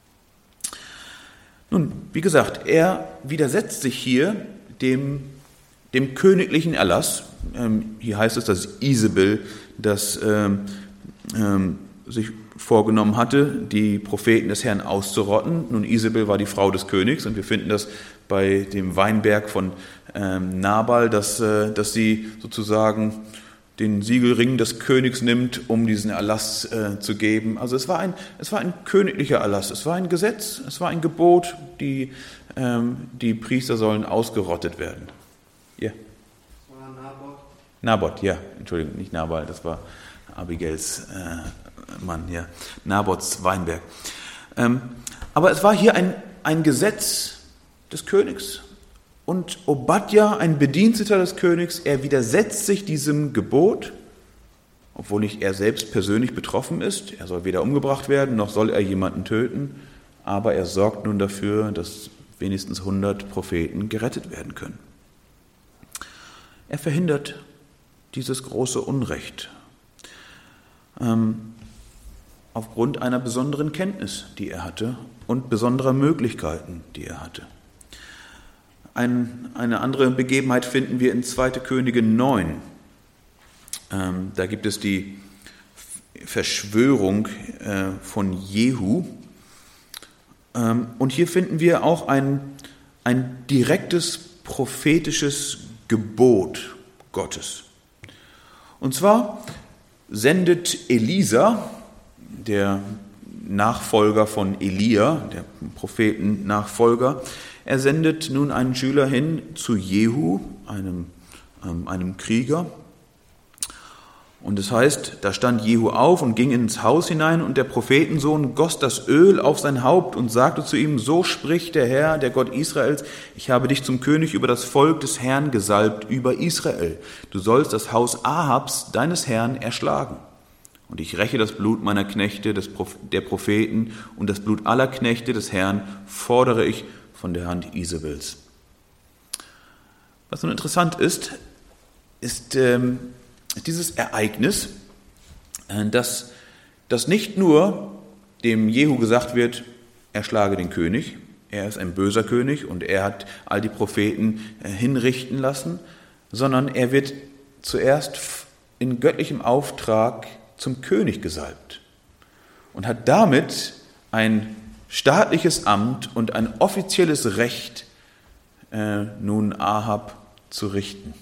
Nun, wie gesagt, er widersetzt sich hier dem, dem königlichen Erlass. Ähm, hier heißt es, dass Isabel das ähm, ähm, sich vorgenommen hatte, die Propheten des Herrn auszurotten. Nun, Isabel war die Frau des Königs und wir finden das bei dem Weinberg von ähm, Nabal, dass, äh, dass sie sozusagen den Siegelring des Königs nimmt, um diesen Erlass äh, zu geben. Also es war, ein, es war ein königlicher Erlass, es war ein Gesetz, es war ein Gebot, die, ähm, die Priester sollen ausgerottet werden. Ja. Yeah. Das war Naboth. Naboth, ja, Entschuldigung, nicht Nabal, das war Abigails äh, Mann, ja, Naboths Weinberg. Ähm, aber es war hier ein, ein Gesetz des Königs. Und Obadja, ein Bediensteter des Königs, er widersetzt sich diesem Gebot, obwohl nicht er selbst persönlich betroffen ist. Er soll weder umgebracht werden, noch soll er jemanden töten. Aber er sorgt nun dafür, dass wenigstens hundert Propheten gerettet werden können. Er verhindert dieses große Unrecht ähm, aufgrund einer besonderen Kenntnis, die er hatte, und besonderer Möglichkeiten, die er hatte. Ein, eine andere Begebenheit finden wir in zweiter Könige neun. Ähm, da gibt es die Verschwörung äh, von Jehu. Ähm, und hier finden wir auch ein, ein direktes prophetisches Gebot Gottes. Und zwar sendet Elisa, der Nachfolger von Elia, der Prophetennachfolger, er sendet nun einen Schüler hin zu Jehu, einem, ähm, einem Krieger. Und es heißt, da stand Jehu auf und ging ins Haus hinein und der Prophetensohn goss das Öl auf sein Haupt und sagte zu ihm, so spricht der Herr, der Gott Israels, ich habe dich zum König über das Volk des Herrn gesalbt, über Israel. Du sollst das Haus Ahabs, deines Herrn, erschlagen. Und ich räche das Blut meiner Knechte, des Proph- der Propheten und das Blut aller Knechte des Herrn fordere ich von der Hand Isabels. Was nun interessant ist, ist ähm, dieses Ereignis, äh, dass, dass nicht nur dem Jehu gesagt wird, er schlage den König, er ist ein böser König und er hat all die Propheten äh, hinrichten lassen, sondern er wird zuerst in göttlichem Auftrag zum König gesalbt und hat damit ein staatliches Amt und ein offizielles Recht, äh, nun Ahab zu richten.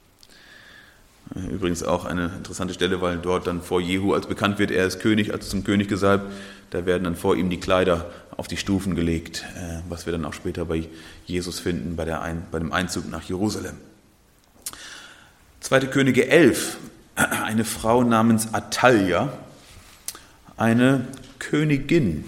Übrigens auch eine interessante Stelle, weil dort dann vor Jehu als bekannt wird, er ist König, als zum König gesalbt, da werden dann vor ihm die Kleider auf die Stufen gelegt, äh, was wir dann auch später bei Jesus finden, bei, der Ein- bei dem Einzug nach Jerusalem. zweiter Könige elf, eine Frau namens Atalja, eine Königin.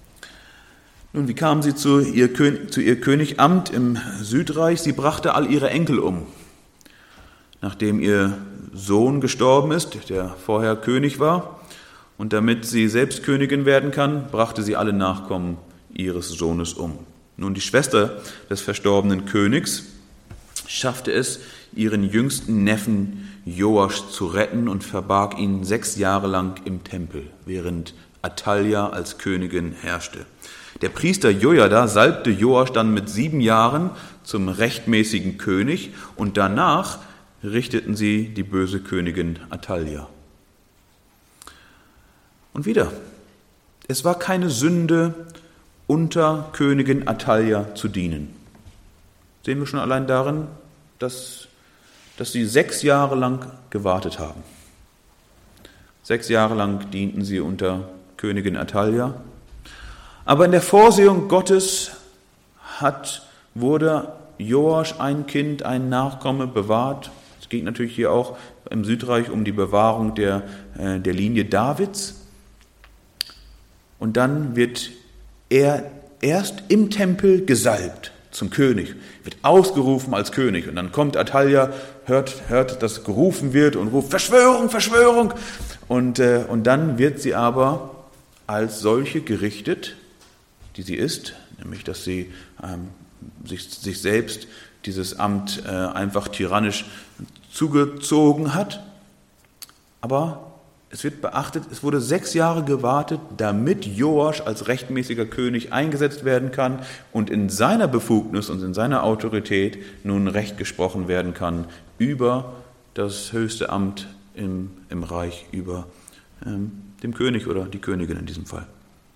Nun, wie kam sie zu ihr, Kön- zu ihr Königamt im Südreich? Sie brachte all ihre Enkel um. Nachdem ihr Sohn gestorben ist, der vorher König war, und damit sie selbst Königin werden kann, brachte sie alle Nachkommen ihres Sohnes um. Nun, die Schwester des verstorbenen Königs schaffte es, ihren jüngsten Neffen Joasch zu retten und verbarg ihn sechs Jahre lang im Tempel, während Atalja als Königin herrschte. Der Priester Jojada salbte Joasch dann mit sieben Jahren zum rechtmäßigen König und danach richteten sie die böse Königin Atalja. Und wieder, es war keine Sünde, unter Königin Atalja zu dienen. Sehen wir schon allein darin, dass, dass sie sechs Jahre lang gewartet haben. Sechs Jahre lang dienten sie unter Königin Atalja. Aber in der Vorsehung Gottes hat, wurde Joasch ein Kind, ein Nachkomme bewahrt. Es geht natürlich hier auch im Südreich um die Bewahrung der, äh, der Linie Davids. Und dann wird er erst im Tempel gesalbt zum König, wird ausgerufen als König. Und dann kommt Atalja, hört, hört, dass gerufen wird und ruft Verschwörung, Verschwörung. Und, äh, und dann wird sie aber als solche gerichtet, die sie ist, nämlich dass sie ähm, sich, sich selbst dieses Amt äh, einfach tyrannisch zugezogen hat. Aber es wird beachtet, es wurde sechs Jahre gewartet, damit Joasch als rechtmäßiger König eingesetzt werden kann und in seiner Befugnis und in seiner Autorität nun Recht gesprochen werden kann über das höchste Amt im, im Reich, über ähm, dem König oder die Königin in diesem Fall.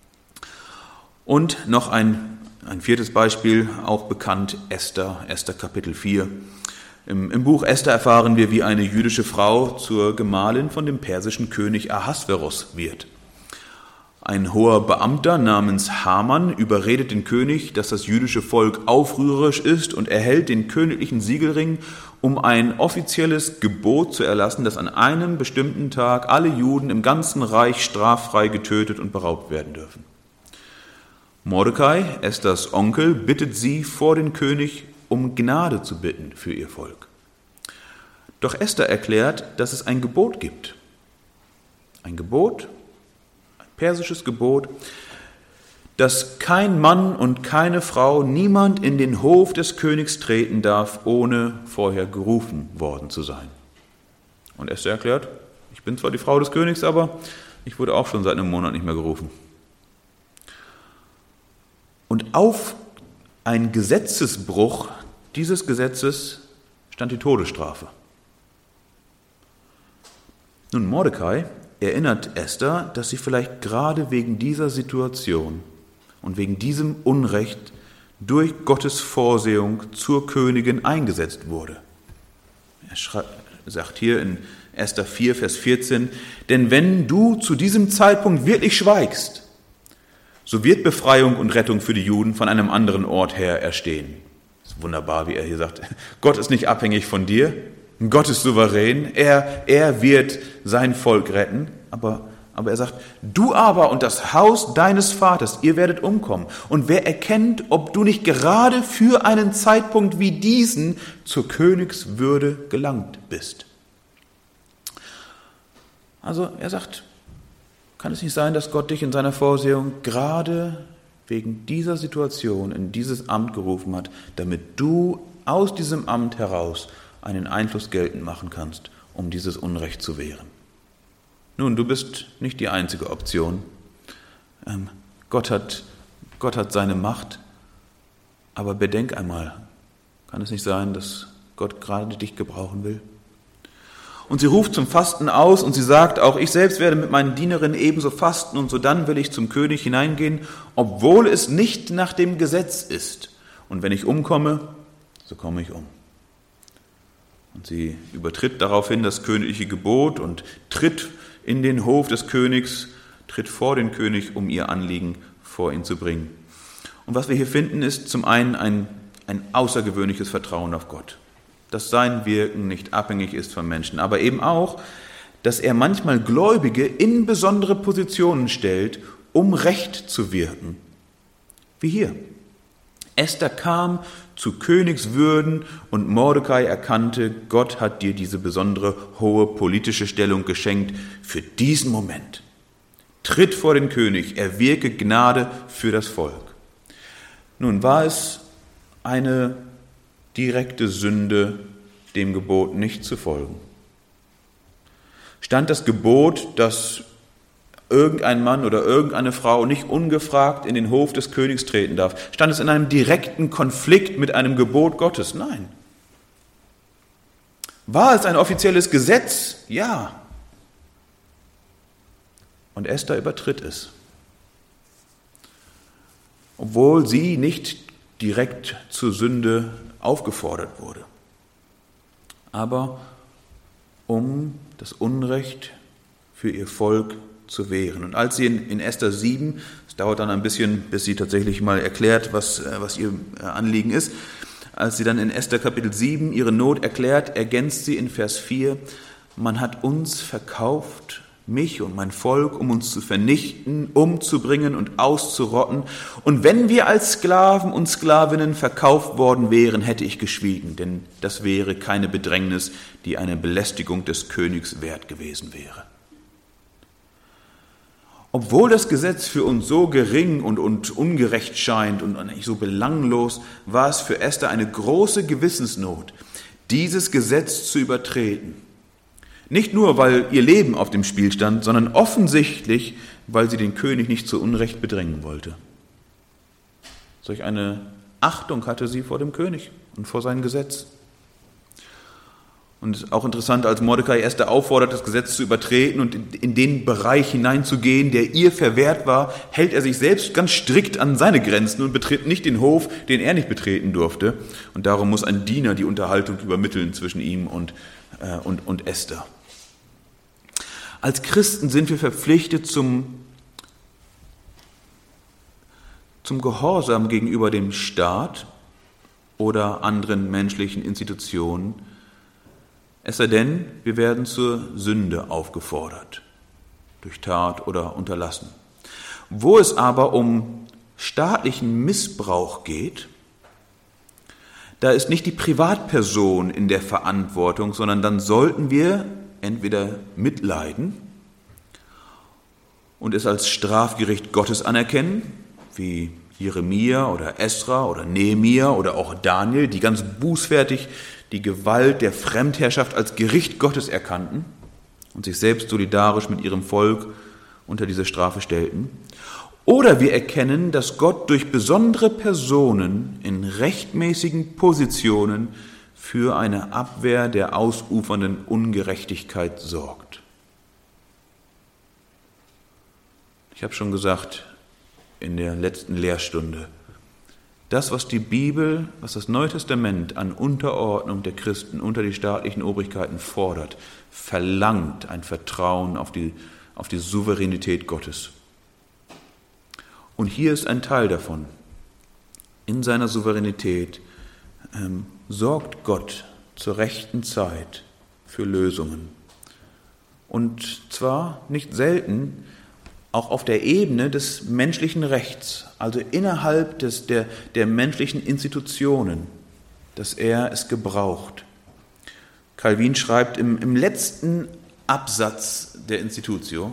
Und noch ein, ein viertes Beispiel, auch bekannt, Esther, Esther Kapitel vier. Im, Im Buch Esther erfahren wir, wie eine jüdische Frau zur Gemahlin von dem persischen König Ahasveros wird. Ein hoher Beamter namens Haman überredet den König, dass das jüdische Volk aufrührerisch ist und erhält den königlichen Siegelring, um ein offizielles Gebot zu erlassen, dass an einem bestimmten Tag alle Juden im ganzen Reich straffrei getötet und beraubt werden dürfen. Mordecai, Esthers Onkel, bittet sie vor den König, um Gnade zu bitten für ihr Volk. Doch Esther erklärt, dass es ein Gebot gibt. Ein Gebot, ein persisches Gebot, dass kein Mann und keine Frau, niemand in den Hof des Königs treten darf, ohne vorher gerufen worden zu sein. Und Esther erklärt, ich bin zwar die Frau des Königs, aber ich wurde auch schon seit einem Monat nicht mehr gerufen. Und auf ein Gesetzesbruch dieses Gesetzes stand die Todesstrafe. Nun, Mordecai erinnert Esther, dass sie vielleicht gerade wegen dieser Situation und wegen diesem Unrecht durch Gottes Vorsehung zur Königin eingesetzt wurde. Er schreibt, sagt hier in Esther vier, Vers vierzehn, denn wenn du zu diesem Zeitpunkt wirklich schweigst, so wird Befreiung und Rettung für die Juden von einem anderen Ort her erstehen. Das ist wunderbar, wie er hier sagt, Gott ist nicht abhängig von dir, Gott ist souverän, er, er wird sein Volk retten, aber, aber er sagt, du aber und das Haus deines Vaters, ihr werdet umkommen. Und wer erkennt, ob du nicht gerade für einen Zeitpunkt wie diesen zur Königswürde gelangt bist? Also er sagt, kann es nicht sein, dass Gott dich in seiner Vorsehung gerade wegen dieser Situation in dieses Amt gerufen hat, damit du aus diesem Amt heraus einen Einfluss geltend machen kannst, um dieses Unrecht zu wehren? Nun, du bist nicht die einzige Option. Ähm, Gott hat, Gott hat seine Macht, aber bedenk einmal, kann es nicht sein, dass Gott gerade dich gebrauchen will? Und sie ruft zum Fasten aus und sie sagt auch, ich selbst werde mit meinen Dienerinnen ebenso fasten und sodann will ich zum König hineingehen, obwohl es nicht nach dem Gesetz ist. Und wenn ich umkomme, so komme ich um. Und sie übertritt daraufhin das königliche Gebot und tritt in den Hof des Königs, tritt vor den König, um ihr Anliegen vor ihn zu bringen. Und was wir hier finden, ist zum einen ein, ein außergewöhnliches Vertrauen auf Gott, dass sein Wirken nicht abhängig ist von Menschen, aber eben auch, dass er manchmal Gläubige in besondere Positionen stellt, um Recht zu wirken. Wie hier. Esther kam zu Königswürden und Mordecai erkannte, Gott hat dir diese besondere hohe politische Stellung geschenkt für diesen Moment. Tritt vor den König, erwirke Gnade für das Volk. Nun war es eine direkte Sünde, dem Gebot nicht zu folgen. Stand das Gebot, dass irgendein Mann oder irgendeine Frau nicht ungefragt in den Hof des Königs treten darf, stand es in einem direkten Konflikt mit einem Gebot Gottes? Nein. War es ein offizielles Gesetz? Ja. Und Esther übertritt es, obwohl sie nicht direkt zur Sünde aufgefordert wurde, aber um das Unrecht für ihr Volk zu wehren. Und als sie in, in Esther sieben, es dauert dann ein bisschen, bis sie tatsächlich mal erklärt, was, was ihr Anliegen ist, als sie dann in Esther Kapitel sieben ihre Not erklärt, ergänzt sie in Vers vier, man hat uns verkauft, mich und mein Volk, um uns zu vernichten, umzubringen und auszurotten. Und wenn wir als Sklaven und Sklavinnen verkauft worden wären, hätte ich geschwiegen, denn das wäre keine Bedrängnis, die eine Belästigung des Königs wert gewesen wäre. Obwohl das Gesetz für uns so gering und, und ungerecht scheint und eigentlich so belanglos, war es für Esther eine große Gewissensnot, dieses Gesetz zu übertreten. Nicht nur, weil ihr Leben auf dem Spiel stand, sondern offensichtlich, weil sie den König nicht zu Unrecht bedrängen wollte. Solch eine Achtung hatte sie vor dem König und vor seinem Gesetz. Und auch interessant, als Mordecai Esther auffordert, das Gesetz zu übertreten und in, in den Bereich hineinzugehen, der ihr verwehrt war, hält er sich selbst ganz strikt an seine Grenzen und betritt nicht den Hof, den er nicht betreten durfte. Und darum muss ein Diener die Unterhaltung übermitteln zwischen ihm und, äh, und, und Esther. Als Christen sind wir verpflichtet zum, zum Gehorsam gegenüber dem Staat oder anderen menschlichen Institutionen, es sei denn, wir werden zur Sünde aufgefordert, durch Tat oder Unterlassen. Wo es aber um staatlichen Missbrauch geht, da ist nicht die Privatperson in der Verantwortung, sondern dann sollten wir entweder mitleiden und es als Strafgericht Gottes anerkennen, wie Jeremia oder Esra oder Nehemia oder auch Daniel, die ganz bußfertig die Gewalt der Fremdherrschaft als Gericht Gottes erkannten und sich selbst solidarisch mit ihrem Volk unter diese Strafe stellten. Oder wir erkennen, dass Gott durch besondere Personen in rechtmäßigen Positionen für eine Abwehr der ausufernden Ungerechtigkeit sorgt. Ich habe schon gesagt in der letzten Lehrstunde, das, was die Bibel, was das Neue Testament an Unterordnung der Christen unter die staatlichen Obrigkeiten fordert, verlangt ein Vertrauen auf die, auf die Souveränität Gottes. Und hier ist ein Teil davon. In seiner Souveränität ähm, sorgt Gott zur rechten Zeit für Lösungen. Und zwar nicht selten auch auf der Ebene des menschlichen Rechts, also innerhalb des, der, der menschlichen Institutionen, dass er es gebraucht. Calvin schreibt im, im letzten Absatz der Institutio: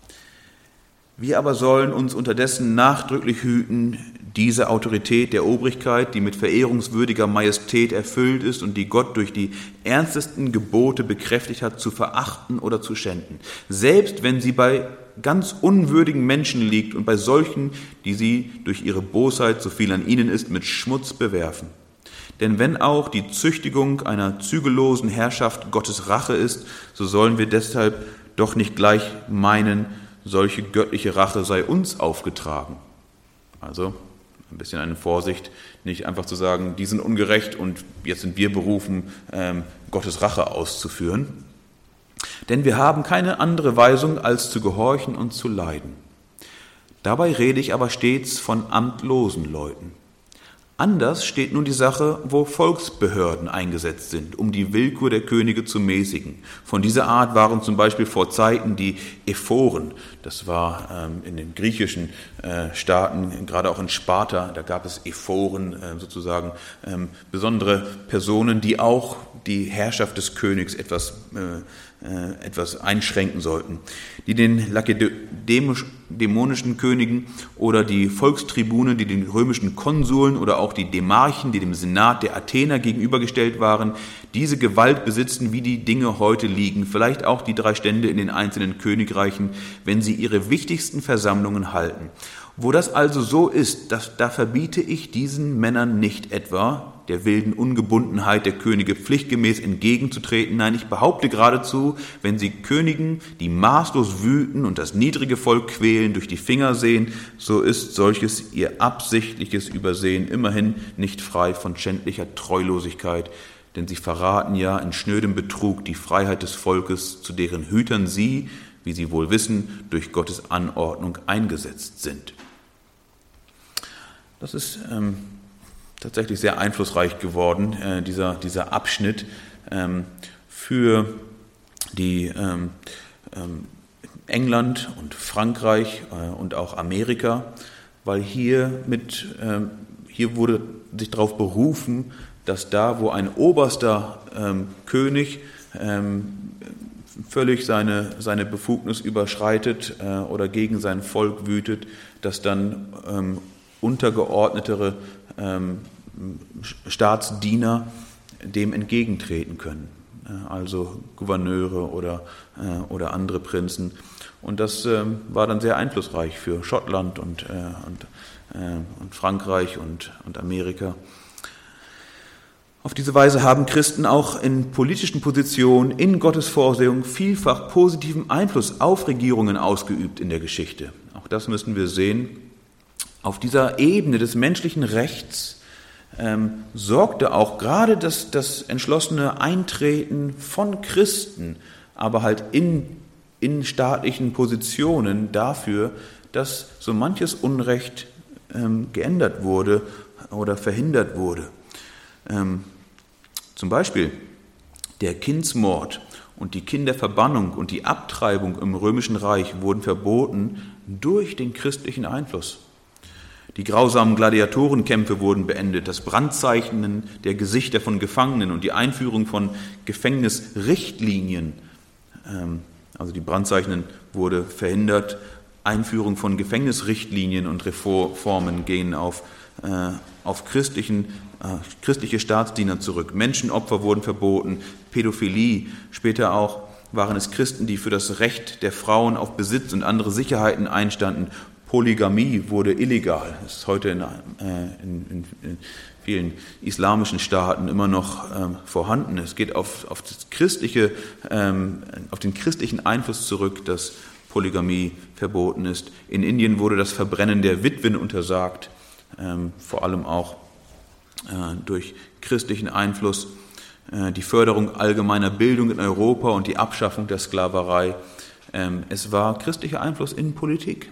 Wir aber sollen uns unterdessen nachdrücklich hüten, diese Autorität der Obrigkeit, die mit verehrungswürdiger Majestät erfüllt ist und die Gott durch die ernstesten Gebote bekräftigt hat, zu verachten oder zu schänden, selbst wenn sie bei ganz unwürdigen Menschen liegt und bei solchen, die sie durch ihre Bosheit, so viel an ihnen ist, mit Schmutz bewerfen. Denn wenn auch die Züchtigung einer zügellosen Herrschaft Gottes Rache ist, so sollen wir deshalb doch nicht gleich meinen, solche göttliche Rache sei uns aufgetragen. Also ein bisschen eine Vorsicht, nicht einfach zu sagen, die sind ungerecht und jetzt sind wir berufen, ähm, Gottes Rache auszuführen. Denn wir haben keine andere Weisung, als zu gehorchen und zu leiden. Dabei rede ich aber stets von amtlosen Leuten. Anders steht nun die Sache, wo Volksbehörden eingesetzt sind, um die Willkür der Könige zu mäßigen. Von dieser Art waren zum Beispiel vor Zeiten die Ephoren. Das war ähm, in den griechischen äh, Staaten, gerade auch in Sparta, da gab es Ephoren, äh, sozusagen ähm, besondere Personen, die auch die Herrschaft des Königs etwas äh, etwas einschränken sollten, die den lakedämonischen Königen oder die Volkstribune, die den römischen Konsuln oder auch die Demarchen, die dem Senat der Athener gegenübergestellt waren, diese Gewalt besitzen, wie die Dinge heute liegen, vielleicht auch die drei Stände in den einzelnen Königreichen, wenn sie ihre wichtigsten Versammlungen halten. Wo das also so ist, dass, da verbiete ich diesen Männern nicht etwa, der wilden Ungebundenheit der Könige pflichtgemäß entgegenzutreten. Nein, ich behaupte geradezu, wenn sie Königen, die maßlos wüten und das niedrige Volk quälen, durch die Finger sehen, so ist solches ihr absichtliches Übersehen immerhin nicht frei von schändlicher Treulosigkeit, denn sie verraten ja in schnödem Betrug die Freiheit des Volkes, zu deren Hütern sie, wie sie wohl wissen, durch Gottes Anordnung eingesetzt sind. Das ist ähm, tatsächlich sehr einflussreich geworden, äh, dieser, dieser Abschnitt ähm, für die ähm, ähm, England und Frankreich äh, und auch Amerika, weil hier, mit, ähm, hier wurde sich darauf berufen, dass da, wo ein oberster ähm, König ähm, völlig seine, seine Befugnis überschreitet äh, oder gegen sein Volk wütet, dass dann ähm, untergeordnetere ähm, Staatsdiener dem entgegentreten können, äh, also Gouverneure oder, äh, oder andere Prinzen. Und das äh, war dann sehr einflussreich für Schottland und, äh, und, äh, und Frankreich und, und Amerika. Auf diese Weise haben Christen auch in politischen Positionen in Gottes Vorsehung vielfach positiven Einfluss auf Regierungen ausgeübt in der Geschichte. Auch das müssen wir sehen. Auf dieser Ebene des menschlichen Rechts ähm, sorgte auch gerade das, das entschlossene Eintreten von Christen, aber halt in, in staatlichen Positionen dafür, dass so manches Unrecht ähm, geändert wurde oder verhindert wurde. Ähm, zum Beispiel der Kindsmord und die Kinderverbannung und die Abtreibung im Römischen Reich wurden verboten durch den christlichen Einfluss. Die grausamen Gladiatorenkämpfe wurden beendet, das Brandzeichnen der Gesichter von Gefangenen und die Einführung von Gefängnisrichtlinien, ähm, also die Brandzeichnen wurde verhindert, Einführung von Gefängnisrichtlinien und Reformen gehen auf, äh, auf christlichen, äh, christliche Staatsdiener zurück. Menschenopfer wurden verboten, Pädophilie, später auch waren es Christen, die für das Recht der Frauen auf Besitz und andere Sicherheiten einstanden. Polygamie wurde illegal, das ist heute in, äh, in, in, in vielen islamischen Staaten immer noch ähm, vorhanden. Es geht auf, auf, das christliche, ähm, auf den christlichen Einfluss zurück, dass Polygamie verboten ist. In Indien wurde das Verbrennen der Witwen untersagt, ähm, vor allem auch äh, durch christlichen Einfluss. Äh, die Förderung allgemeiner Bildung in Europa und die Abschaffung der Sklaverei. Ähm, es war christlicher Einfluss in Politik.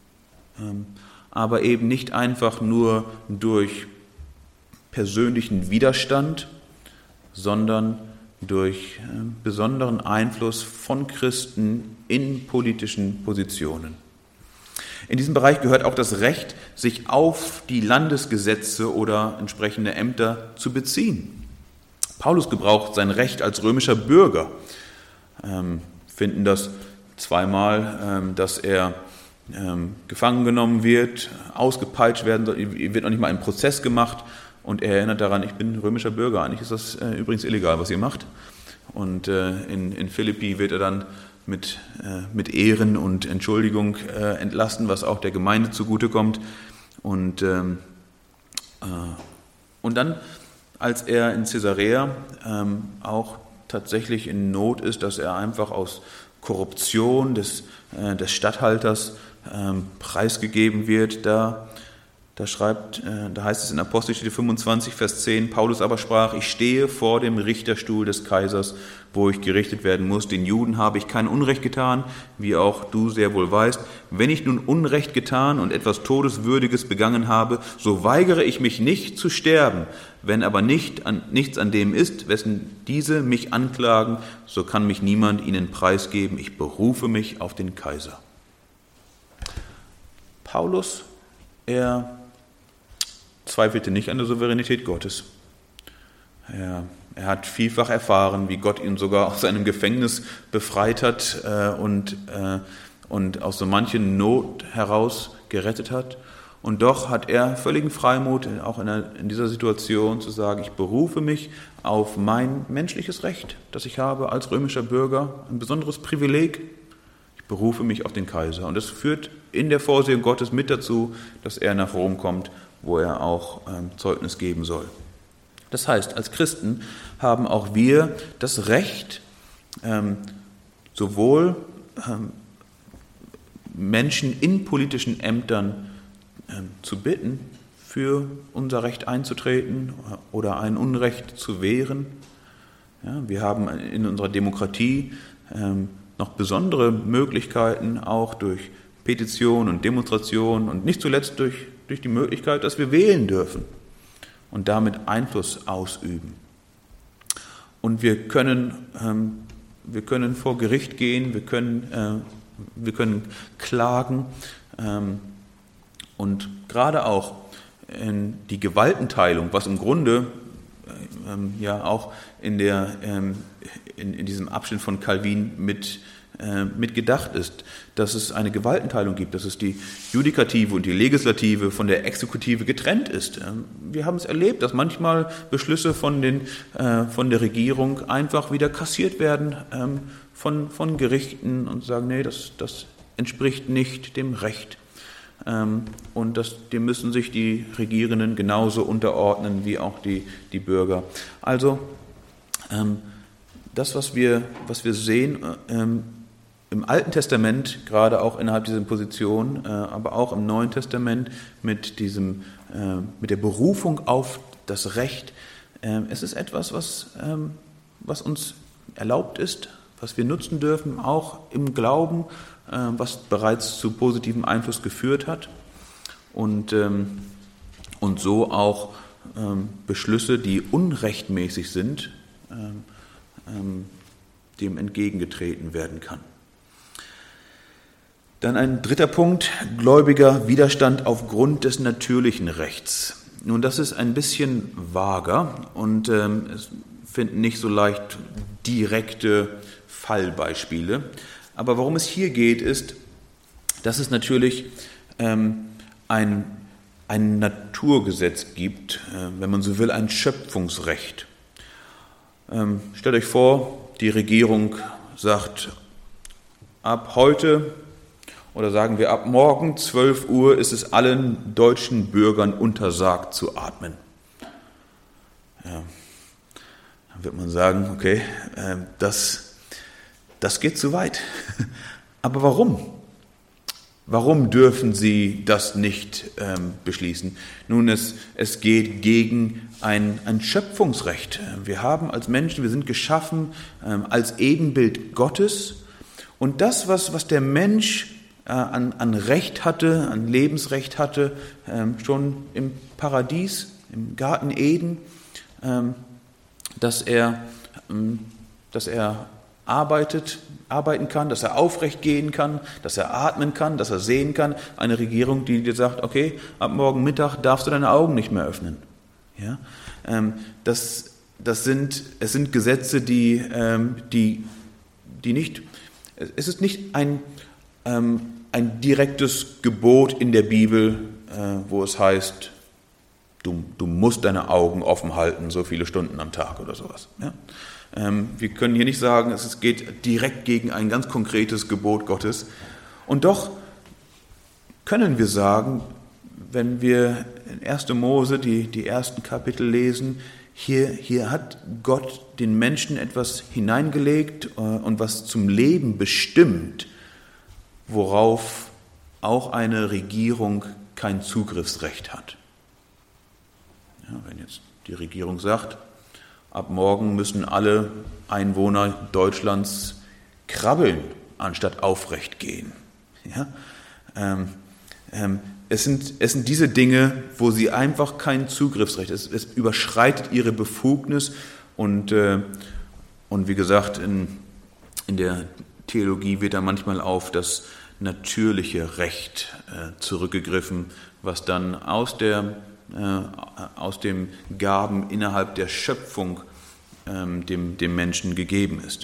Aber eben nicht einfach nur durch persönlichen Widerstand, sondern durch besonderen Einfluss von Christen in politischen Positionen. In diesem Bereich gehört auch das Recht, sich auf die Landesgesetze oder entsprechende Ämter zu beziehen. Paulus gebraucht sein Recht als römischer Bürger. Ähm, finden das zweimal, ähm, dass er Ähm, gefangen genommen wird, ausgepeitscht werden soll, wird noch nicht mal ein Prozess gemacht und er erinnert daran, ich bin römischer Bürger, eigentlich ist das äh, übrigens illegal, was ihr macht. Und äh, in, in Philippi wird er dann mit, äh, mit Ehren und Entschuldigung äh, entlassen, was auch der Gemeinde zugutekommt. Und, ähm, äh, und dann, als er in Caesarea ähm, auch tatsächlich in Not ist, dass er einfach aus Korruption des, äh, des Statthalters ähm, preisgegeben wird, da, da, schreibt, äh, da heißt es in Apostelgeschichte fünfundzwanzig, Vers zehn, Paulus aber sprach, ich stehe vor dem Richterstuhl des Kaisers, wo ich gerichtet werden muss. Den Juden habe ich kein Unrecht getan, wie auch du sehr wohl weißt. Wenn ich nun Unrecht getan und etwas Todeswürdiges begangen habe, so weigere ich mich nicht zu sterben. Wenn aber nicht an, nichts an dem ist, wessen diese mich anklagen, so kann mich niemand ihnen preisgeben. Ich berufe mich auf den Kaiser. Paulus, er zweifelte nicht an der Souveränität Gottes. Er, er hat vielfach erfahren, wie Gott ihn sogar aus seinem Gefängnis befreit hat äh, und, äh, und aus so manchen Not heraus gerettet hat. Und doch hat er völligen Freimut, auch in, der, in dieser Situation zu sagen, ich berufe mich auf mein menschliches Recht, das ich habe als römischer Bürger, ein besonderes Privileg. Ich berufe mich auf den Kaiser. Und das führt in der Vorsehung Gottes mit dazu, dass er nach Rom kommt, wo er auch ähm, Zeugnis geben soll. Das heißt, als Christen haben auch wir das Recht, ähm, sowohl ähm, Menschen in politischen Ämtern zu bitten, für unser Recht einzutreten oder ein Unrecht zu wehren. Ja, wir haben in unserer Demokratie ähm, noch besondere Möglichkeiten, auch durch Petition und Demonstration und nicht zuletzt durch, durch die Möglichkeit, dass wir wählen dürfen und damit Einfluss ausüben. Und wir können, ähm, wir können vor Gericht gehen, wir können, äh, wir können klagen, ähm, und gerade auch in die Gewaltenteilung, was im Grunde ähm, ja auch in, der, ähm, in, in diesem Abschnitt von Calvin mit, äh, mit gedacht ist, dass es eine Gewaltenteilung gibt, dass es die Judikative und die Legislative von der Exekutive getrennt ist. Ähm, wir haben es erlebt, dass manchmal Beschlüsse von, den, äh, von der Regierung einfach wieder kassiert werden ähm, von, von Gerichten und sagen, nee, das, das entspricht nicht dem Recht. Ähm, und das, dem müssen sich die Regierenden genauso unterordnen wie auch die, die Bürger. Also ähm, das, was wir, was wir sehen ähm, im Alten Testament, gerade auch innerhalb dieser Position, äh, aber auch im Neuen Testament mit, diesem, äh, mit der Berufung auf das Recht, äh, es ist etwas, was, ähm, was uns erlaubt ist, was wir nutzen dürfen, auch im Glauben, was bereits zu positivem Einfluss geführt hat und, ähm, und so auch ähm, Beschlüsse, die unrechtmäßig sind, ähm, ähm, dem entgegengetreten werden kann. Dann ein dritter Punkt, gläubiger Widerstand aufgrund des natürlichen Rechts. Nun, das ist ein bisschen vager und ähm, es finden nicht so leicht direkte Fallbeispiele. Aber worum es hier geht, ist, dass es natürlich ähm, ein, ein Naturgesetz gibt, äh, wenn man so will, ein Schöpfungsrecht. Ähm, stellt euch vor, die Regierung sagt, ab heute oder sagen wir ab morgen zwölf Uhr ist es allen deutschen Bürgern untersagt zu atmen. Ja, dann wird man sagen, okay, äh, das Das geht zu weit. Aber warum? Warum dürfen Sie das nicht ähm, beschließen? Nun, es, es geht gegen ein, ein Schöpfungsrecht. Wir haben als Menschen, wir sind geschaffen ähm, als Ebenbild Gottes. Und das, was, was der Mensch äh, an, an Recht hatte, an Lebensrecht hatte, ähm, schon im Paradies, im Garten Eden, ähm, dass er, ähm, dass er arbeitet, arbeiten kann, dass er aufrecht gehen kann, dass er atmen kann, dass er sehen kann. Eine Regierung, die dir sagt, okay, ab morgen Mittag darfst du deine Augen nicht mehr öffnen. Ja? Ähm, das, das sind, es sind Gesetze, die, ähm, die, die nicht, es ist nicht ein, ähm, ein direktes Gebot in der Bibel, äh, wo es heißt, du, du musst deine Augen offen halten, so viele Stunden am Tag oder sowas. Ja? Wir können hier nicht sagen, es geht direkt gegen ein ganz konkretes Gebot Gottes. Und doch können wir sagen, wenn wir in erster Mose die, die ersten Kapitel lesen, hier, hier hat Gott den Menschen etwas hineingelegt und was zum Leben bestimmt, worauf auch eine Regierung kein Zugriffsrecht hat. Ja, wenn jetzt die Regierung sagt, ab morgen müssen alle Einwohner Deutschlands krabbeln, anstatt aufrecht gehen. Ja? Ähm, ähm, es, sind, es sind diese Dinge, wo sie einfach kein Zugriffsrecht haben. Es, es überschreitet ihre Befugnis und, äh, und wie gesagt, in, in der Theologie wird da manchmal auf das natürliche Recht äh, zurückgegriffen, was dann aus der aus den Gaben innerhalb der Schöpfung ähm, dem, dem Menschen gegeben ist.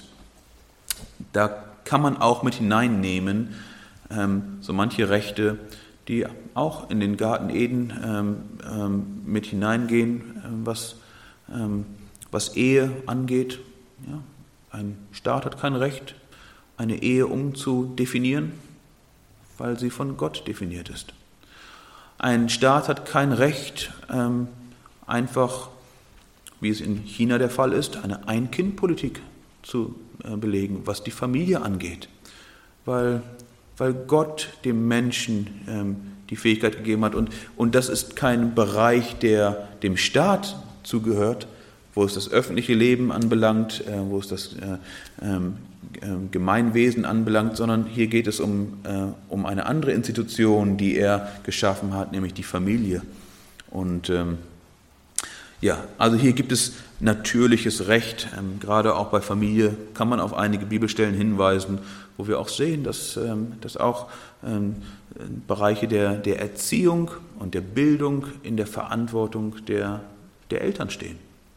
Da kann man auch mit hineinnehmen, ähm, so manche Rechte, die auch in den Garten Eden ähm, ähm, mit hineingehen, ähm, was, ähm, was Ehe angeht. Ja, ein Staat hat kein Recht, eine Ehe umzudefinieren, weil sie von Gott definiert ist. Ein Staat hat kein Recht, ähm, einfach, wie es in China der Fall ist, eine Ein-Kind-Politik zu äh, belegen, was die Familie angeht, weil, weil Gott dem Menschen ähm, die Fähigkeit gegeben hat. Und, und das ist kein Bereich, der dem Staat zugehört, wo es das öffentliche Leben anbelangt, äh, wo es das äh, äh, Gemeinwesen anbelangt, sondern hier geht es um, äh, um eine andere Institution, die er geschaffen hat, nämlich die Familie. Und ähm, ja, also hier gibt es natürliches Recht. Ähm, gerade auch bei Familie kann man auf einige Bibelstellen hinweisen, wo wir auch sehen, dass, ähm, dass auch ähm, Bereiche der, der Erziehung und der Bildung in der Verantwortung der, der Eltern stehen.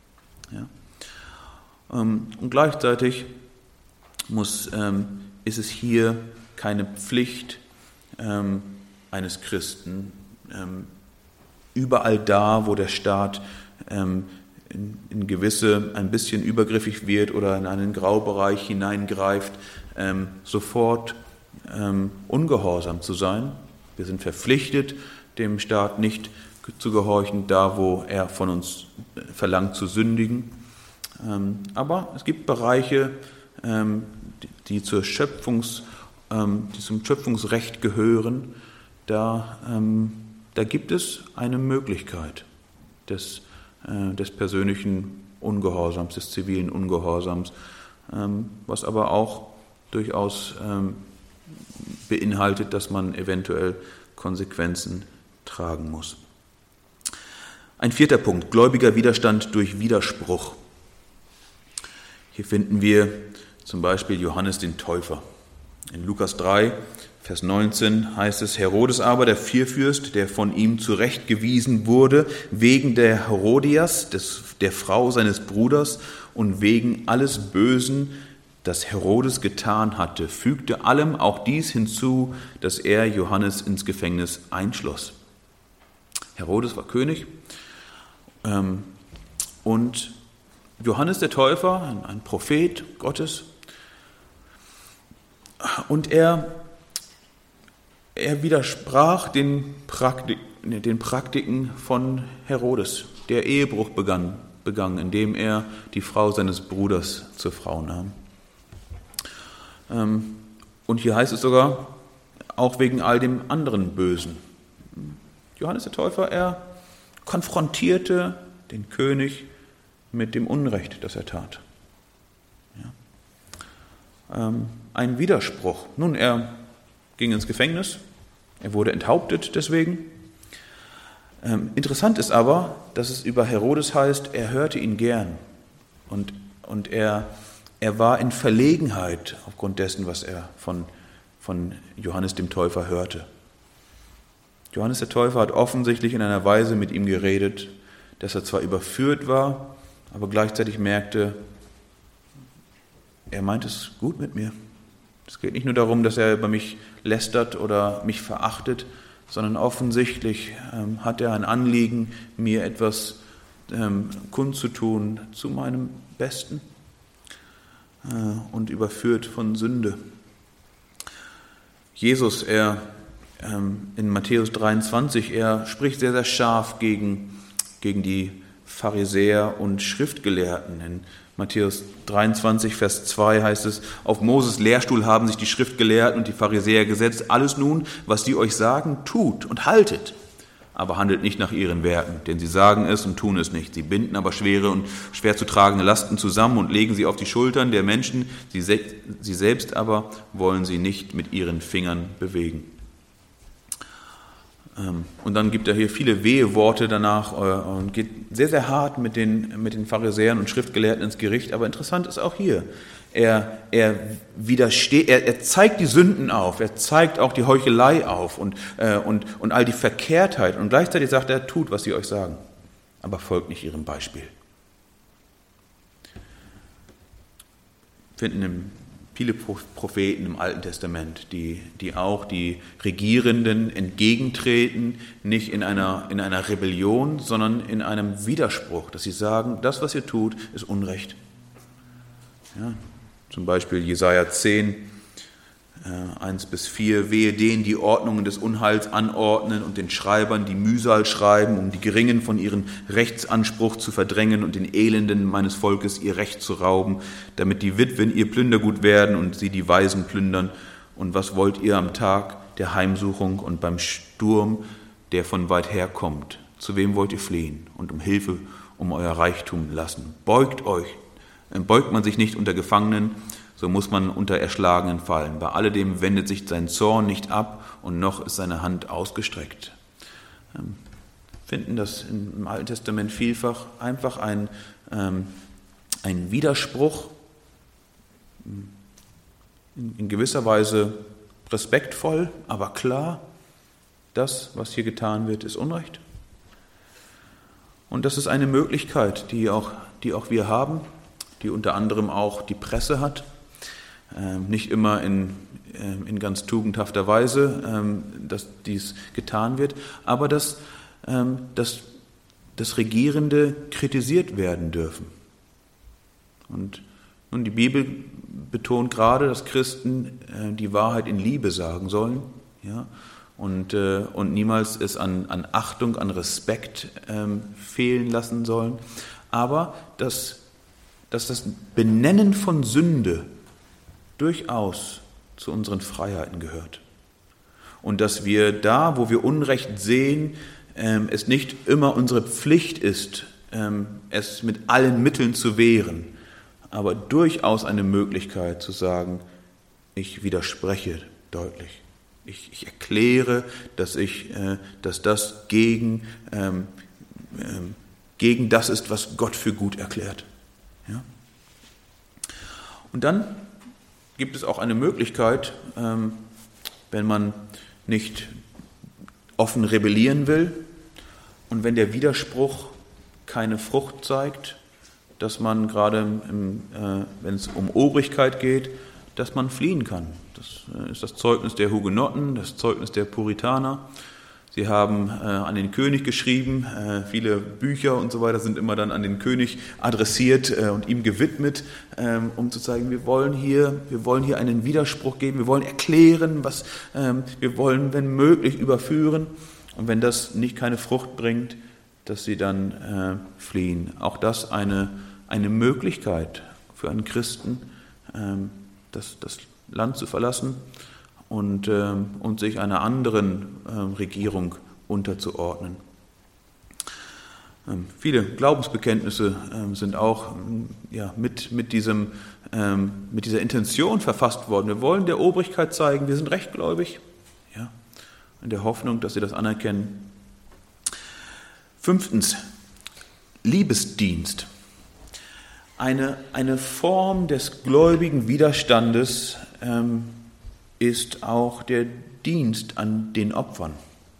Ja? Ähm, und gleichzeitig muss, ähm, ist es hier keine Pflicht ähm, eines Christen, ähm, überall da, wo der Staat ähm, in, in gewisse, ein bisschen übergriffig wird oder in einen Graubereich hineingreift, ähm, sofort ähm, ungehorsam zu sein. Wir sind verpflichtet, dem Staat nicht zu gehorchen, da wo er von uns verlangt zu sündigen. Ähm, aber es gibt Bereiche, ähm, die, zur Schöpfungs, ähm, die zum Schöpfungsrecht gehören. Da, ähm, da gibt es eine Möglichkeit des, äh, des persönlichen Ungehorsams, des zivilen Ungehorsams, ähm, was aber auch durchaus ähm, beinhaltet, dass man eventuell Konsequenzen tragen muss. Ein vierter Punkt, gläubiger Widerstand durch Widerspruch. Hier finden wir zum Beispiel Johannes den Täufer. In Lukas drei, Vers neunzehn heißt es, Herodes aber, der Vierfürst, der von ihm zurechtgewiesen wurde, wegen der Herodias, des, der Frau seines Bruders, und wegen alles Bösen, das Herodes getan hatte, fügte allem auch dies hinzu, dass er Johannes ins Gefängnis einschloss. Herodes war König ähm, und Johannes der Täufer, ein, ein Prophet Gottes, und er, er widersprach den, Praktik, den Praktiken von Herodes, der Ehebruch begann, begann, indem er die Frau seines Bruders zur Frau nahm. Ähm, und hier heißt es sogar, auch wegen all dem anderen Bösen. Johannes der Täufer, er konfrontierte den König mit dem Unrecht, das er tat. Ja. Ähm, ein Widerspruch. Nun, er ging ins Gefängnis, er wurde enthauptet deswegen. Ähm, interessant ist aber, dass es über Herodes heißt, er hörte ihn gern und, und er, er war in Verlegenheit aufgrund dessen, was er von, von Johannes dem Täufer hörte. Johannes der Täufer hat offensichtlich in einer Weise mit ihm geredet, dass er zwar überführt war, aber gleichzeitig merkte, er meint es gut mit mir. Es geht nicht nur darum, dass er über mich lästert oder mich verachtet, sondern offensichtlich ähm, hat er ein Anliegen, mir etwas ähm, kundzutun zu meinem Besten äh, und überführt von Sünde. Jesus, er ähm, in Matthäus dreiundzwanzig, er spricht sehr, sehr scharf gegen, gegen die Pharisäer und Schriftgelehrten. In Matthäus dreiundzwanzig, Vers zwei heißt es, auf Moses Lehrstuhl haben sich die Schriftgelehrten und die Pharisäer gesetzt. Alles nun, was die euch sagen, tut und haltet, aber handelt nicht nach ihren Werken, denn sie sagen es und tun es nicht. Sie binden aber schwere und schwer zu tragende Lasten zusammen und legen sie auf die Schultern der Menschen, sie, se- sie selbst aber wollen sie nicht mit ihren Fingern bewegen. Und dann gibt er hier viele Weheworte danach und geht sehr, sehr hart mit den, mit den Pharisäern und Schriftgelehrten ins Gericht. Aber interessant ist auch hier, er, er, widersteht, er, er zeigt die Sünden auf, er zeigt auch die Heuchelei auf und, äh, und, und all die Verkehrtheit. Und gleichzeitig sagt er, tut, was sie euch sagen, aber folgt nicht ihrem Beispiel. Wir finden im viele Propheten im Alten Testament, die, die auch die Regierenden entgegentreten, nicht in einer, in einer Rebellion, sondern in einem Widerspruch, dass sie sagen, das, was ihr tut, ist Unrecht. Ja, zum Beispiel Jesaja zehn, äh, eins bis vier, wehe denen, die Ordnungen des Unheils anordnen und den Schreibern, die Mühsal schreiben, um die Geringen von ihrem Rechtsanspruch zu verdrängen und den Elenden meines Volkes ihr Recht zu rauben, damit die Witwen ihr Plündergut werden und sie die Waisen plündern. Und was wollt ihr am Tag der Heimsuchung und beim Sturm, der von weit her kommt? Zu wem wollt ihr fliehen und um Hilfe um euer Reichtum lassen? Beugt euch, beugt man sich nicht unter Gefangenen, so muss man unter Erschlagenen fallen. Bei alledem wendet sich sein Zorn nicht ab und noch ist seine Hand ausgestreckt. Wir finden das im Alten Testament vielfach einfach ein, ähm, ein Widerspruch, in, in gewisser Weise respektvoll, aber klar, das, was hier getan wird, ist Unrecht. Und das ist eine Möglichkeit, die auch, die auch wir haben, die unter anderem auch die Presse hat. Ähm, nicht immer in, ähm, in ganz tugendhafter Weise, ähm, dass dies getan wird, aber dass, ähm, dass, dass Regierende kritisiert werden dürfen. Und nun, die Bibel betont gerade, dass Christen äh, die Wahrheit in Liebe sagen sollen, ja, und, äh, und niemals es an, an Achtung, an Respekt ähm, fehlen lassen sollen. Aber dass, dass das Benennen von Sünde durchaus zu unseren Freiheiten gehört. Und dass wir da, wo wir Unrecht sehen, ähm, es nicht immer unsere Pflicht ist, ähm, es mit allen Mitteln zu wehren, aber durchaus eine Möglichkeit zu sagen, ich widerspreche deutlich. Ich, ich erkläre, dass, ich, äh, dass das gegen, ähm, ähm, gegen das ist, was Gott für gut erklärt. Ja? Und dann gibt es auch eine Möglichkeit, ähm, wenn man nicht offen rebellieren will und wenn der Widerspruch keine Frucht zeigt, dass man gerade, im, äh, wenn es um Obrigkeit geht, dass man fliehen kann. Das äh, ist das Zeugnis der Hugenotten, das Zeugnis der Puritaner. Sie haben äh, an den König geschrieben, äh, viele Bücher und so weiter sind immer dann an den König adressiert äh, und ihm gewidmet, äh, um zu zeigen, wir wollen hier, wir wollen hier einen Widerspruch geben, wir wollen erklären, was äh, wir wollen, wenn möglich, überführen. Und wenn das nicht keine Frucht bringt, dass sie dann äh, fliehen. Auch das eine, eine Möglichkeit für einen Christen, äh, das, das Land zu verlassen und, äh, und sich einer anderen äh, Regierung unterzuordnen. Ähm, viele Glaubensbekenntnisse äh, sind auch äh, ja, mit, mit, diesem, äh, mit dieser Intention verfasst worden. Wir wollen der Obrigkeit zeigen, wir sind rechtgläubig, ja, in der Hoffnung, dass sie das anerkennen. Fünftens, Liebesdienst. Eine, eine Form des gläubigen Widerstandes ähm, ist auch der Dienst an den Opfern.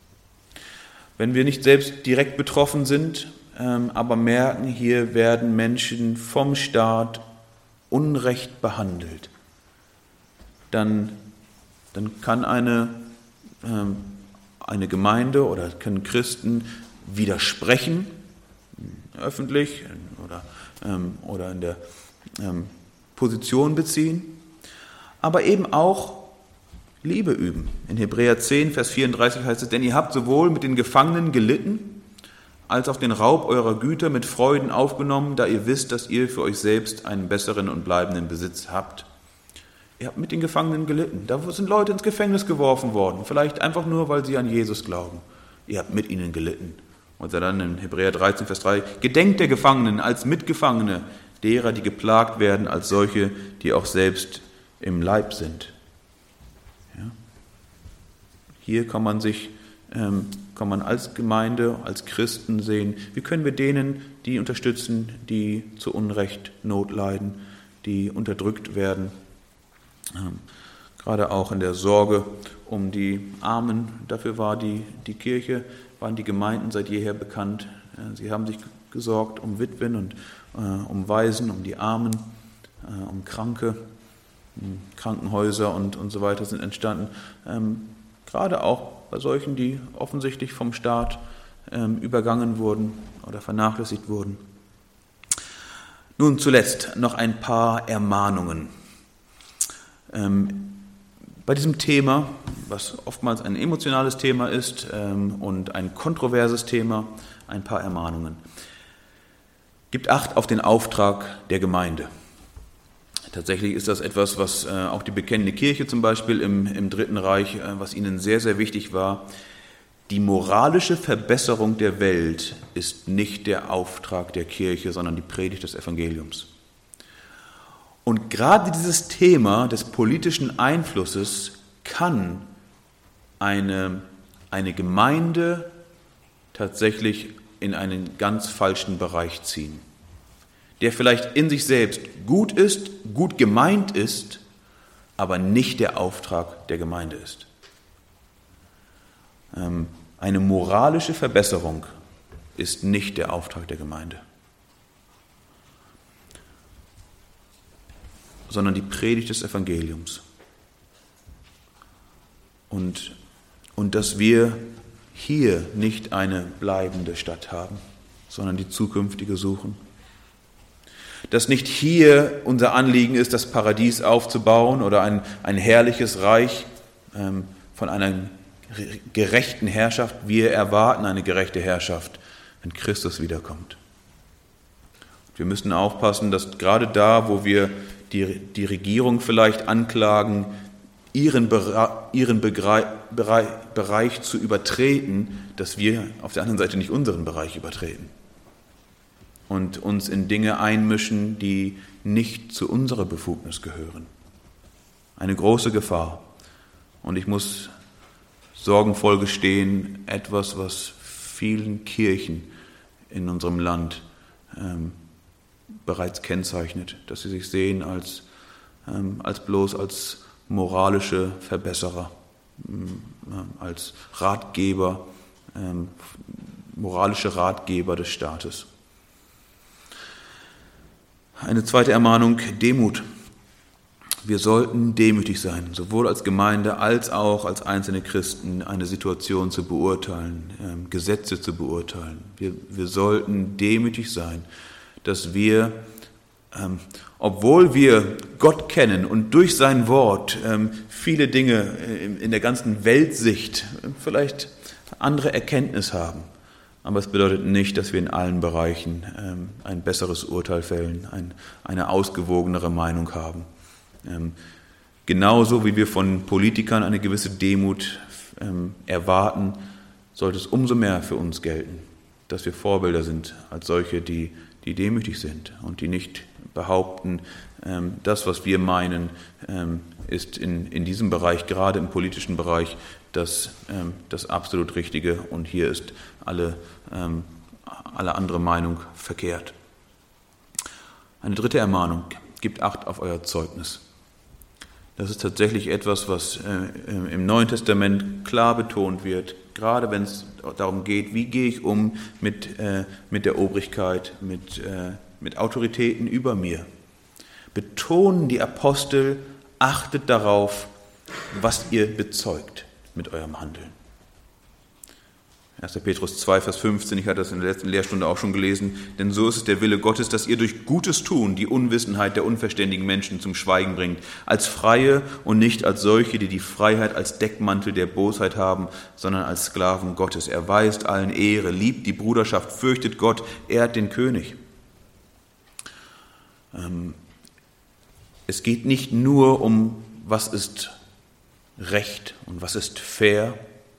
Wenn wir nicht selbst direkt betroffen sind, ähm, aber merken, hier werden Menschen vom Staat unrecht behandelt, dann, dann kann eine, ähm, eine Gemeinde oder können Christen widersprechen, öffentlich oder, ähm, oder in der ähm, Position beziehen, aber eben auch Liebe üben. In Hebräer zehn, Vers vierunddreißig heißt es, denn ihr habt sowohl mit den Gefangenen gelitten, als auch den Raub eurer Güter mit Freuden aufgenommen, da ihr wisst, dass ihr für euch selbst einen besseren und bleibenden Besitz habt. Ihr habt mit den Gefangenen gelitten. Da sind Leute ins Gefängnis geworfen worden, vielleicht einfach nur, weil sie an Jesus glauben. Ihr habt mit ihnen gelitten. Und dann in Hebräer dreizehn, Vers drei, gedenkt der Gefangenen als Mitgefangene, derer, die geplagt werden, als solche, die auch selbst im Leib sind. Ja. Hier kann man sich, ähm, kann man als Gemeinde, als Christen sehen, wie können wir denen, die unterstützen, die zu Unrecht Not leiden, die unterdrückt werden, ähm, gerade auch in der Sorge um die Armen. Dafür war die, die Kirche, waren die Gemeinden seit jeher bekannt. Sie haben sich gesorgt um Witwen und äh, um Waisen, um die Armen, äh, um Kranke. Krankenhäuser und, und so weiter sind entstanden. Ähm, gerade auch bei solchen, die offensichtlich vom Staat ähm, übergangen wurden oder vernachlässigt wurden. Nun zuletzt noch ein paar Ermahnungen. Ähm, bei diesem Thema, was oftmals ein emotionales Thema ist ähm, und ein kontroverses Thema, ein paar Ermahnungen. Gibt Acht auf den Auftrag der Gemeinde. Tatsächlich ist das etwas, was äh, auch die bekennende Kirche zum Beispiel im, im Dritten Reich, äh, was ihnen sehr, sehr wichtig war. Die moralische Verbesserung der Welt ist nicht der Auftrag der Kirche, sondern die Predigt des Evangeliums. Und gerade dieses Thema des politischen Einflusses kann eine, eine Gemeinde tatsächlich in einen ganz falschen Bereich ziehen, der vielleicht in sich selbst gut ist, gut gemeint ist, aber nicht der Auftrag der Gemeinde ist. Eine moralische Verbesserung ist nicht der Auftrag der Gemeinde, sondern die Predigt des Evangeliums. Und, und dass wir hier nicht eine bleibende Stadt haben, sondern die zukünftige suchen. Dass nicht hier unser Anliegen ist, das Paradies aufzubauen oder ein, ein herrliches Reich ähm, von einer gerechten Herrschaft. Wir erwarten eine gerechte Herrschaft, wenn Christus wiederkommt. Wir müssen aufpassen, dass gerade da, wo wir die, die Regierung vielleicht anklagen, ihren, Bere- ihren Begrei- Bereich, Bereich zu übertreten, dass wir auf der anderen Seite nicht unseren Bereich übertreten und uns in Dinge einmischen, die nicht zu unserer Befugnis gehören. Eine große Gefahr. Und ich muss sorgenvoll gestehen, etwas, was vielen Kirchen in unserem Land ähm, bereits kennzeichnet, dass sie sich sehen als, ähm, als bloß als moralische Verbesserer, ähm, als Ratgeber, ähm, moralische Ratgeber des Staates. Eine zweite Ermahnung, Demut. Wir sollten demütig sein, sowohl als Gemeinde als auch als einzelne Christen, eine Situation zu beurteilen, ähm, Gesetze zu beurteilen. Wir, wir sollten demütig sein, dass wir, ähm, obwohl wir Gott kennen und durch sein Wort ähm, viele Dinge in, in der ganzen Weltsicht vielleicht andere Erkenntnis haben, aber es bedeutet nicht, dass wir in allen Bereichen ähm, ein besseres Urteil fällen, ein, eine ausgewogenere Meinung haben. Ähm, genauso wie wir von Politikern eine gewisse Demut ähm, erwarten, sollte es umso mehr für uns gelten, dass wir Vorbilder sind als solche, die, die demütig sind und die nicht behaupten, ähm, das, was wir meinen, ähm, ist in, in diesem Bereich, gerade im politischen Bereich, das, ähm, das absolut Richtige und hier ist alle, ähm, alle andere Meinung verkehrt. Eine dritte Ermahnung, gebt Acht auf euer Zeugnis. Das ist tatsächlich etwas, was äh, im Neuen Testament klar betont wird, gerade wenn es darum geht, wie gehe ich um mit, äh, mit der Obrigkeit, mit, äh, mit Autoritäten über mir. Betonen die Apostel, achtet darauf, was ihr bezeugt mit eurem Handeln. erster Petrus zwei, Vers fünfzehn, ich hatte das in der letzten Lehrstunde auch schon gelesen, denn so ist es der Wille Gottes, dass ihr durch Gutes tun die Unwissenheit der unverständigen Menschen zum Schweigen bringt, als Freie und nicht als solche, die die Freiheit als Deckmantel der Bosheit haben, sondern als Sklaven Gottes. Erweist allen Ehre, liebt die Bruderschaft, fürchtet Gott, ehrt den König. Es geht nicht nur um, was ist Recht und was ist fair,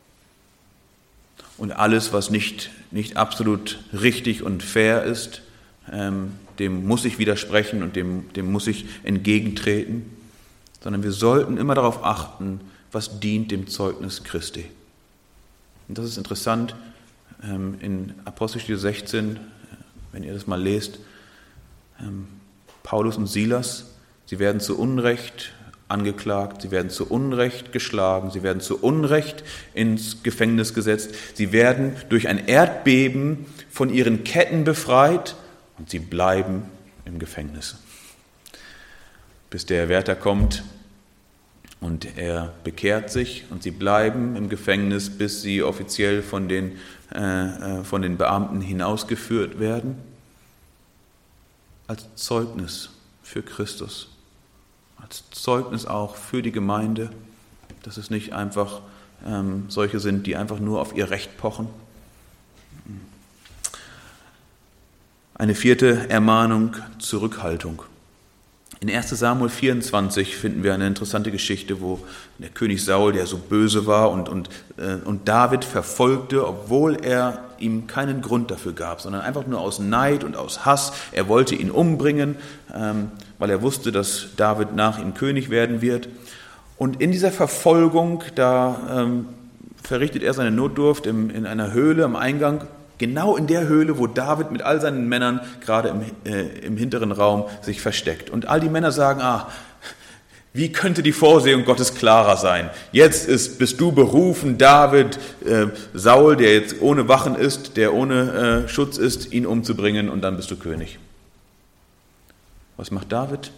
und alles, was nicht, nicht absolut richtig und fair ist, ähm, dem muss ich widersprechen und dem, dem muss ich entgegentreten, sondern wir sollten immer darauf achten, was dient dem Zeugnis Christi. Und das ist interessant, ähm, in Apostelgeschichte sechzehn, wenn ihr das mal lest, ähm, Paulus und Silas, sie werden zu Unrecht angeklagt, sie werden zu Unrecht geschlagen, sie werden zu Unrecht ins Gefängnis gesetzt, sie werden durch ein Erdbeben von ihren Ketten befreit und sie bleiben im Gefängnis. Bis der Wärter kommt und er bekehrt sich und sie bleiben im Gefängnis, bis sie offiziell von den, äh, von den Beamten hinausgeführt werden, als Zeugnis für Christus. Als Zeugnis auch für die Gemeinde, dass es nicht einfach ähm, solche sind, die einfach nur auf ihr Recht pochen. Eine vierte Ermahnung, Zurückhaltung. In erster Samuel vierundzwanzig finden wir eine interessante Geschichte, wo der König Saul, der so böse war und, und, äh, und David verfolgte, obwohl er ihm keinen Grund dafür gab, sondern einfach nur aus Neid und aus Hass. Er wollte ihn umbringen, ähm, weil er wusste, dass David nach ihm König werden wird. Und in dieser Verfolgung, da ähm, verrichtet er seine Notdurft im, in einer Höhle am Eingang, genau in der Höhle, wo David mit all seinen Männern gerade im, äh, im hinteren Raum sich versteckt. Und all die Männer sagen, ah, Wie könnte die Vorsehung Gottes klarer sein? Jetzt ist, bist du berufen, David, äh, Saul, der jetzt ohne Wachen ist, der ohne äh, Schutz ist, ihn umzubringen, und dann bist du König. Was macht David?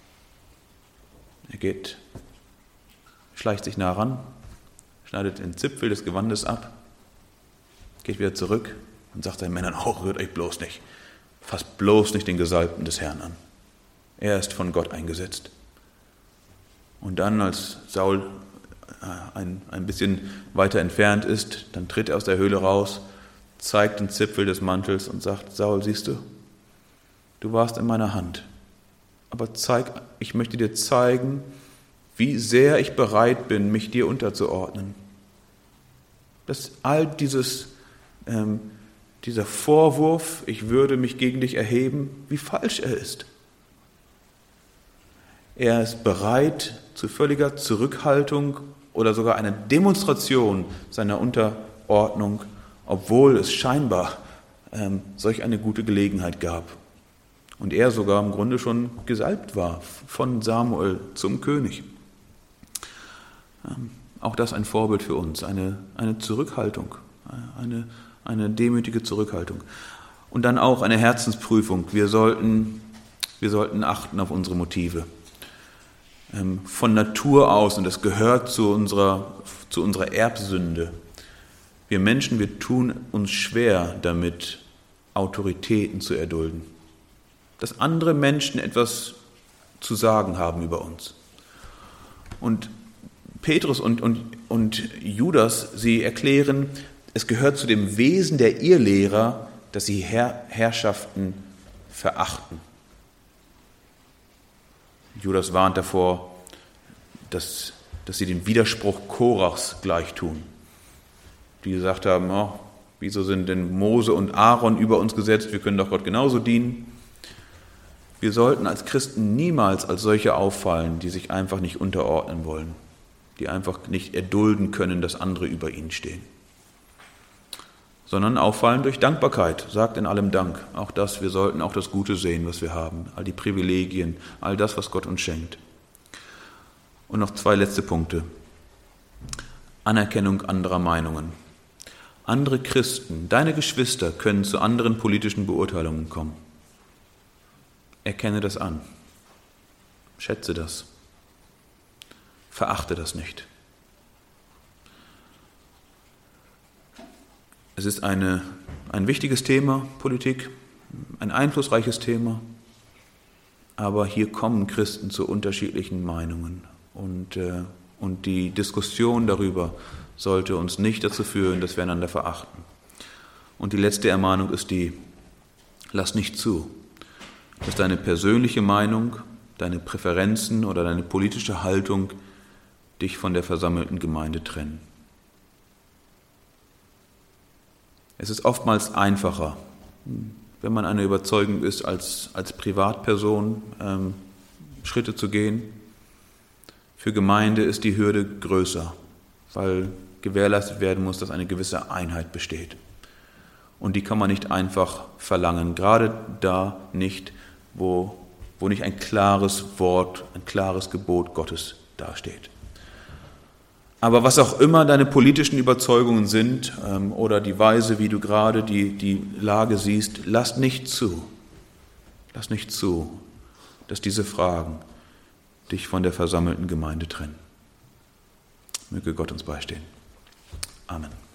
Er geht, schleicht sich nah ran, schneidet den Zipfel des Gewandes ab, geht wieder zurück und sagt seinen Männern, oh, rührt euch bloß nicht, fasst bloß nicht den Gesalbten des Herrn an. Er ist von Gott eingesetzt. Und dann, als Saul ein, ein bisschen weiter entfernt ist, dann tritt er aus der Höhle raus, zeigt den Zipfel des Mantels und sagt, Saul, siehst du, du warst in meiner Hand, aber zeig, ich möchte dir zeigen, wie sehr ich bereit bin, mich dir unterzuordnen. Dass all dieses, ähm, dieser Vorwurf, ich würde mich gegen dich erheben, wie falsch er ist. Er ist bereit zu völliger Zurückhaltung oder sogar einer Demonstration seiner Unterordnung, obwohl es scheinbar ähm, solch eine gute Gelegenheit gab. Und er sogar im Grunde schon gesalbt war von Samuel zum König. Ähm, auch das ein Vorbild für uns, eine, eine Zurückhaltung, eine, eine demütige Zurückhaltung. Und dann auch eine Herzensprüfung. Wir sollten, wir sollten achten auf unsere Motive. Von Natur aus, und das gehört zu unserer, zu unserer Erbsünde. Wir Menschen, wir tun uns schwer damit, Autoritäten zu erdulden. Dass andere Menschen etwas zu sagen haben über uns. Und Petrus und, und, und Judas, sie erklären, es gehört zu dem Wesen der Irrlehrer, dass sie Herr, Herrschaften verachten. Judas warnt davor, dass, dass sie den Widerspruch Korachs gleich tun. Die gesagt haben, oh, wieso sind denn Mose und Aaron über uns gesetzt, wir können doch Gott genauso dienen. Wir sollten als Christen niemals als solche auffallen, die sich einfach nicht unterordnen wollen, die einfach nicht erdulden können, dass andere über ihnen stehen. Sondern auffallen durch Dankbarkeit, sagt in allem Dank. Auch das, wir sollten auch das Gute sehen, was wir haben, all die Privilegien, all das, was Gott uns schenkt. Und noch zwei letzte Punkte. Anerkennung anderer Meinungen. Andere Christen, deine Geschwister können zu anderen politischen Beurteilungen kommen. Erkenne das an. Schätze das. Verachte das nicht. Es ist eine, ein wichtiges Thema, Politik, ein einflussreiches Thema, aber hier kommen Christen zu unterschiedlichen Meinungen und, äh, und die Diskussion darüber sollte uns nicht dazu führen, dass wir einander verachten. Und die letzte Ermahnung ist die, lass nicht zu, dass deine persönliche Meinung, deine Präferenzen oder deine politische Haltung dich von der versammelten Gemeinde trennen. Es ist oftmals einfacher, wenn man eine Überzeugung ist, als, als Privatperson ähm, Schritte zu gehen. Für Gemeinde ist die Hürde größer, weil gewährleistet werden muss, dass eine gewisse Einheit besteht. Und die kann man nicht einfach verlangen, gerade da nicht, wo, wo nicht ein klares Wort, ein klares Gebot Gottes dasteht. Aber was auch immer deine politischen Überzeugungen sind ähm, oder die Weise, wie du gerade die, die Lage siehst, lass nicht zu, lass nicht zu, dass diese Fragen dich von der versammelten Gemeinde trennen. Möge Gott uns beistehen. Amen.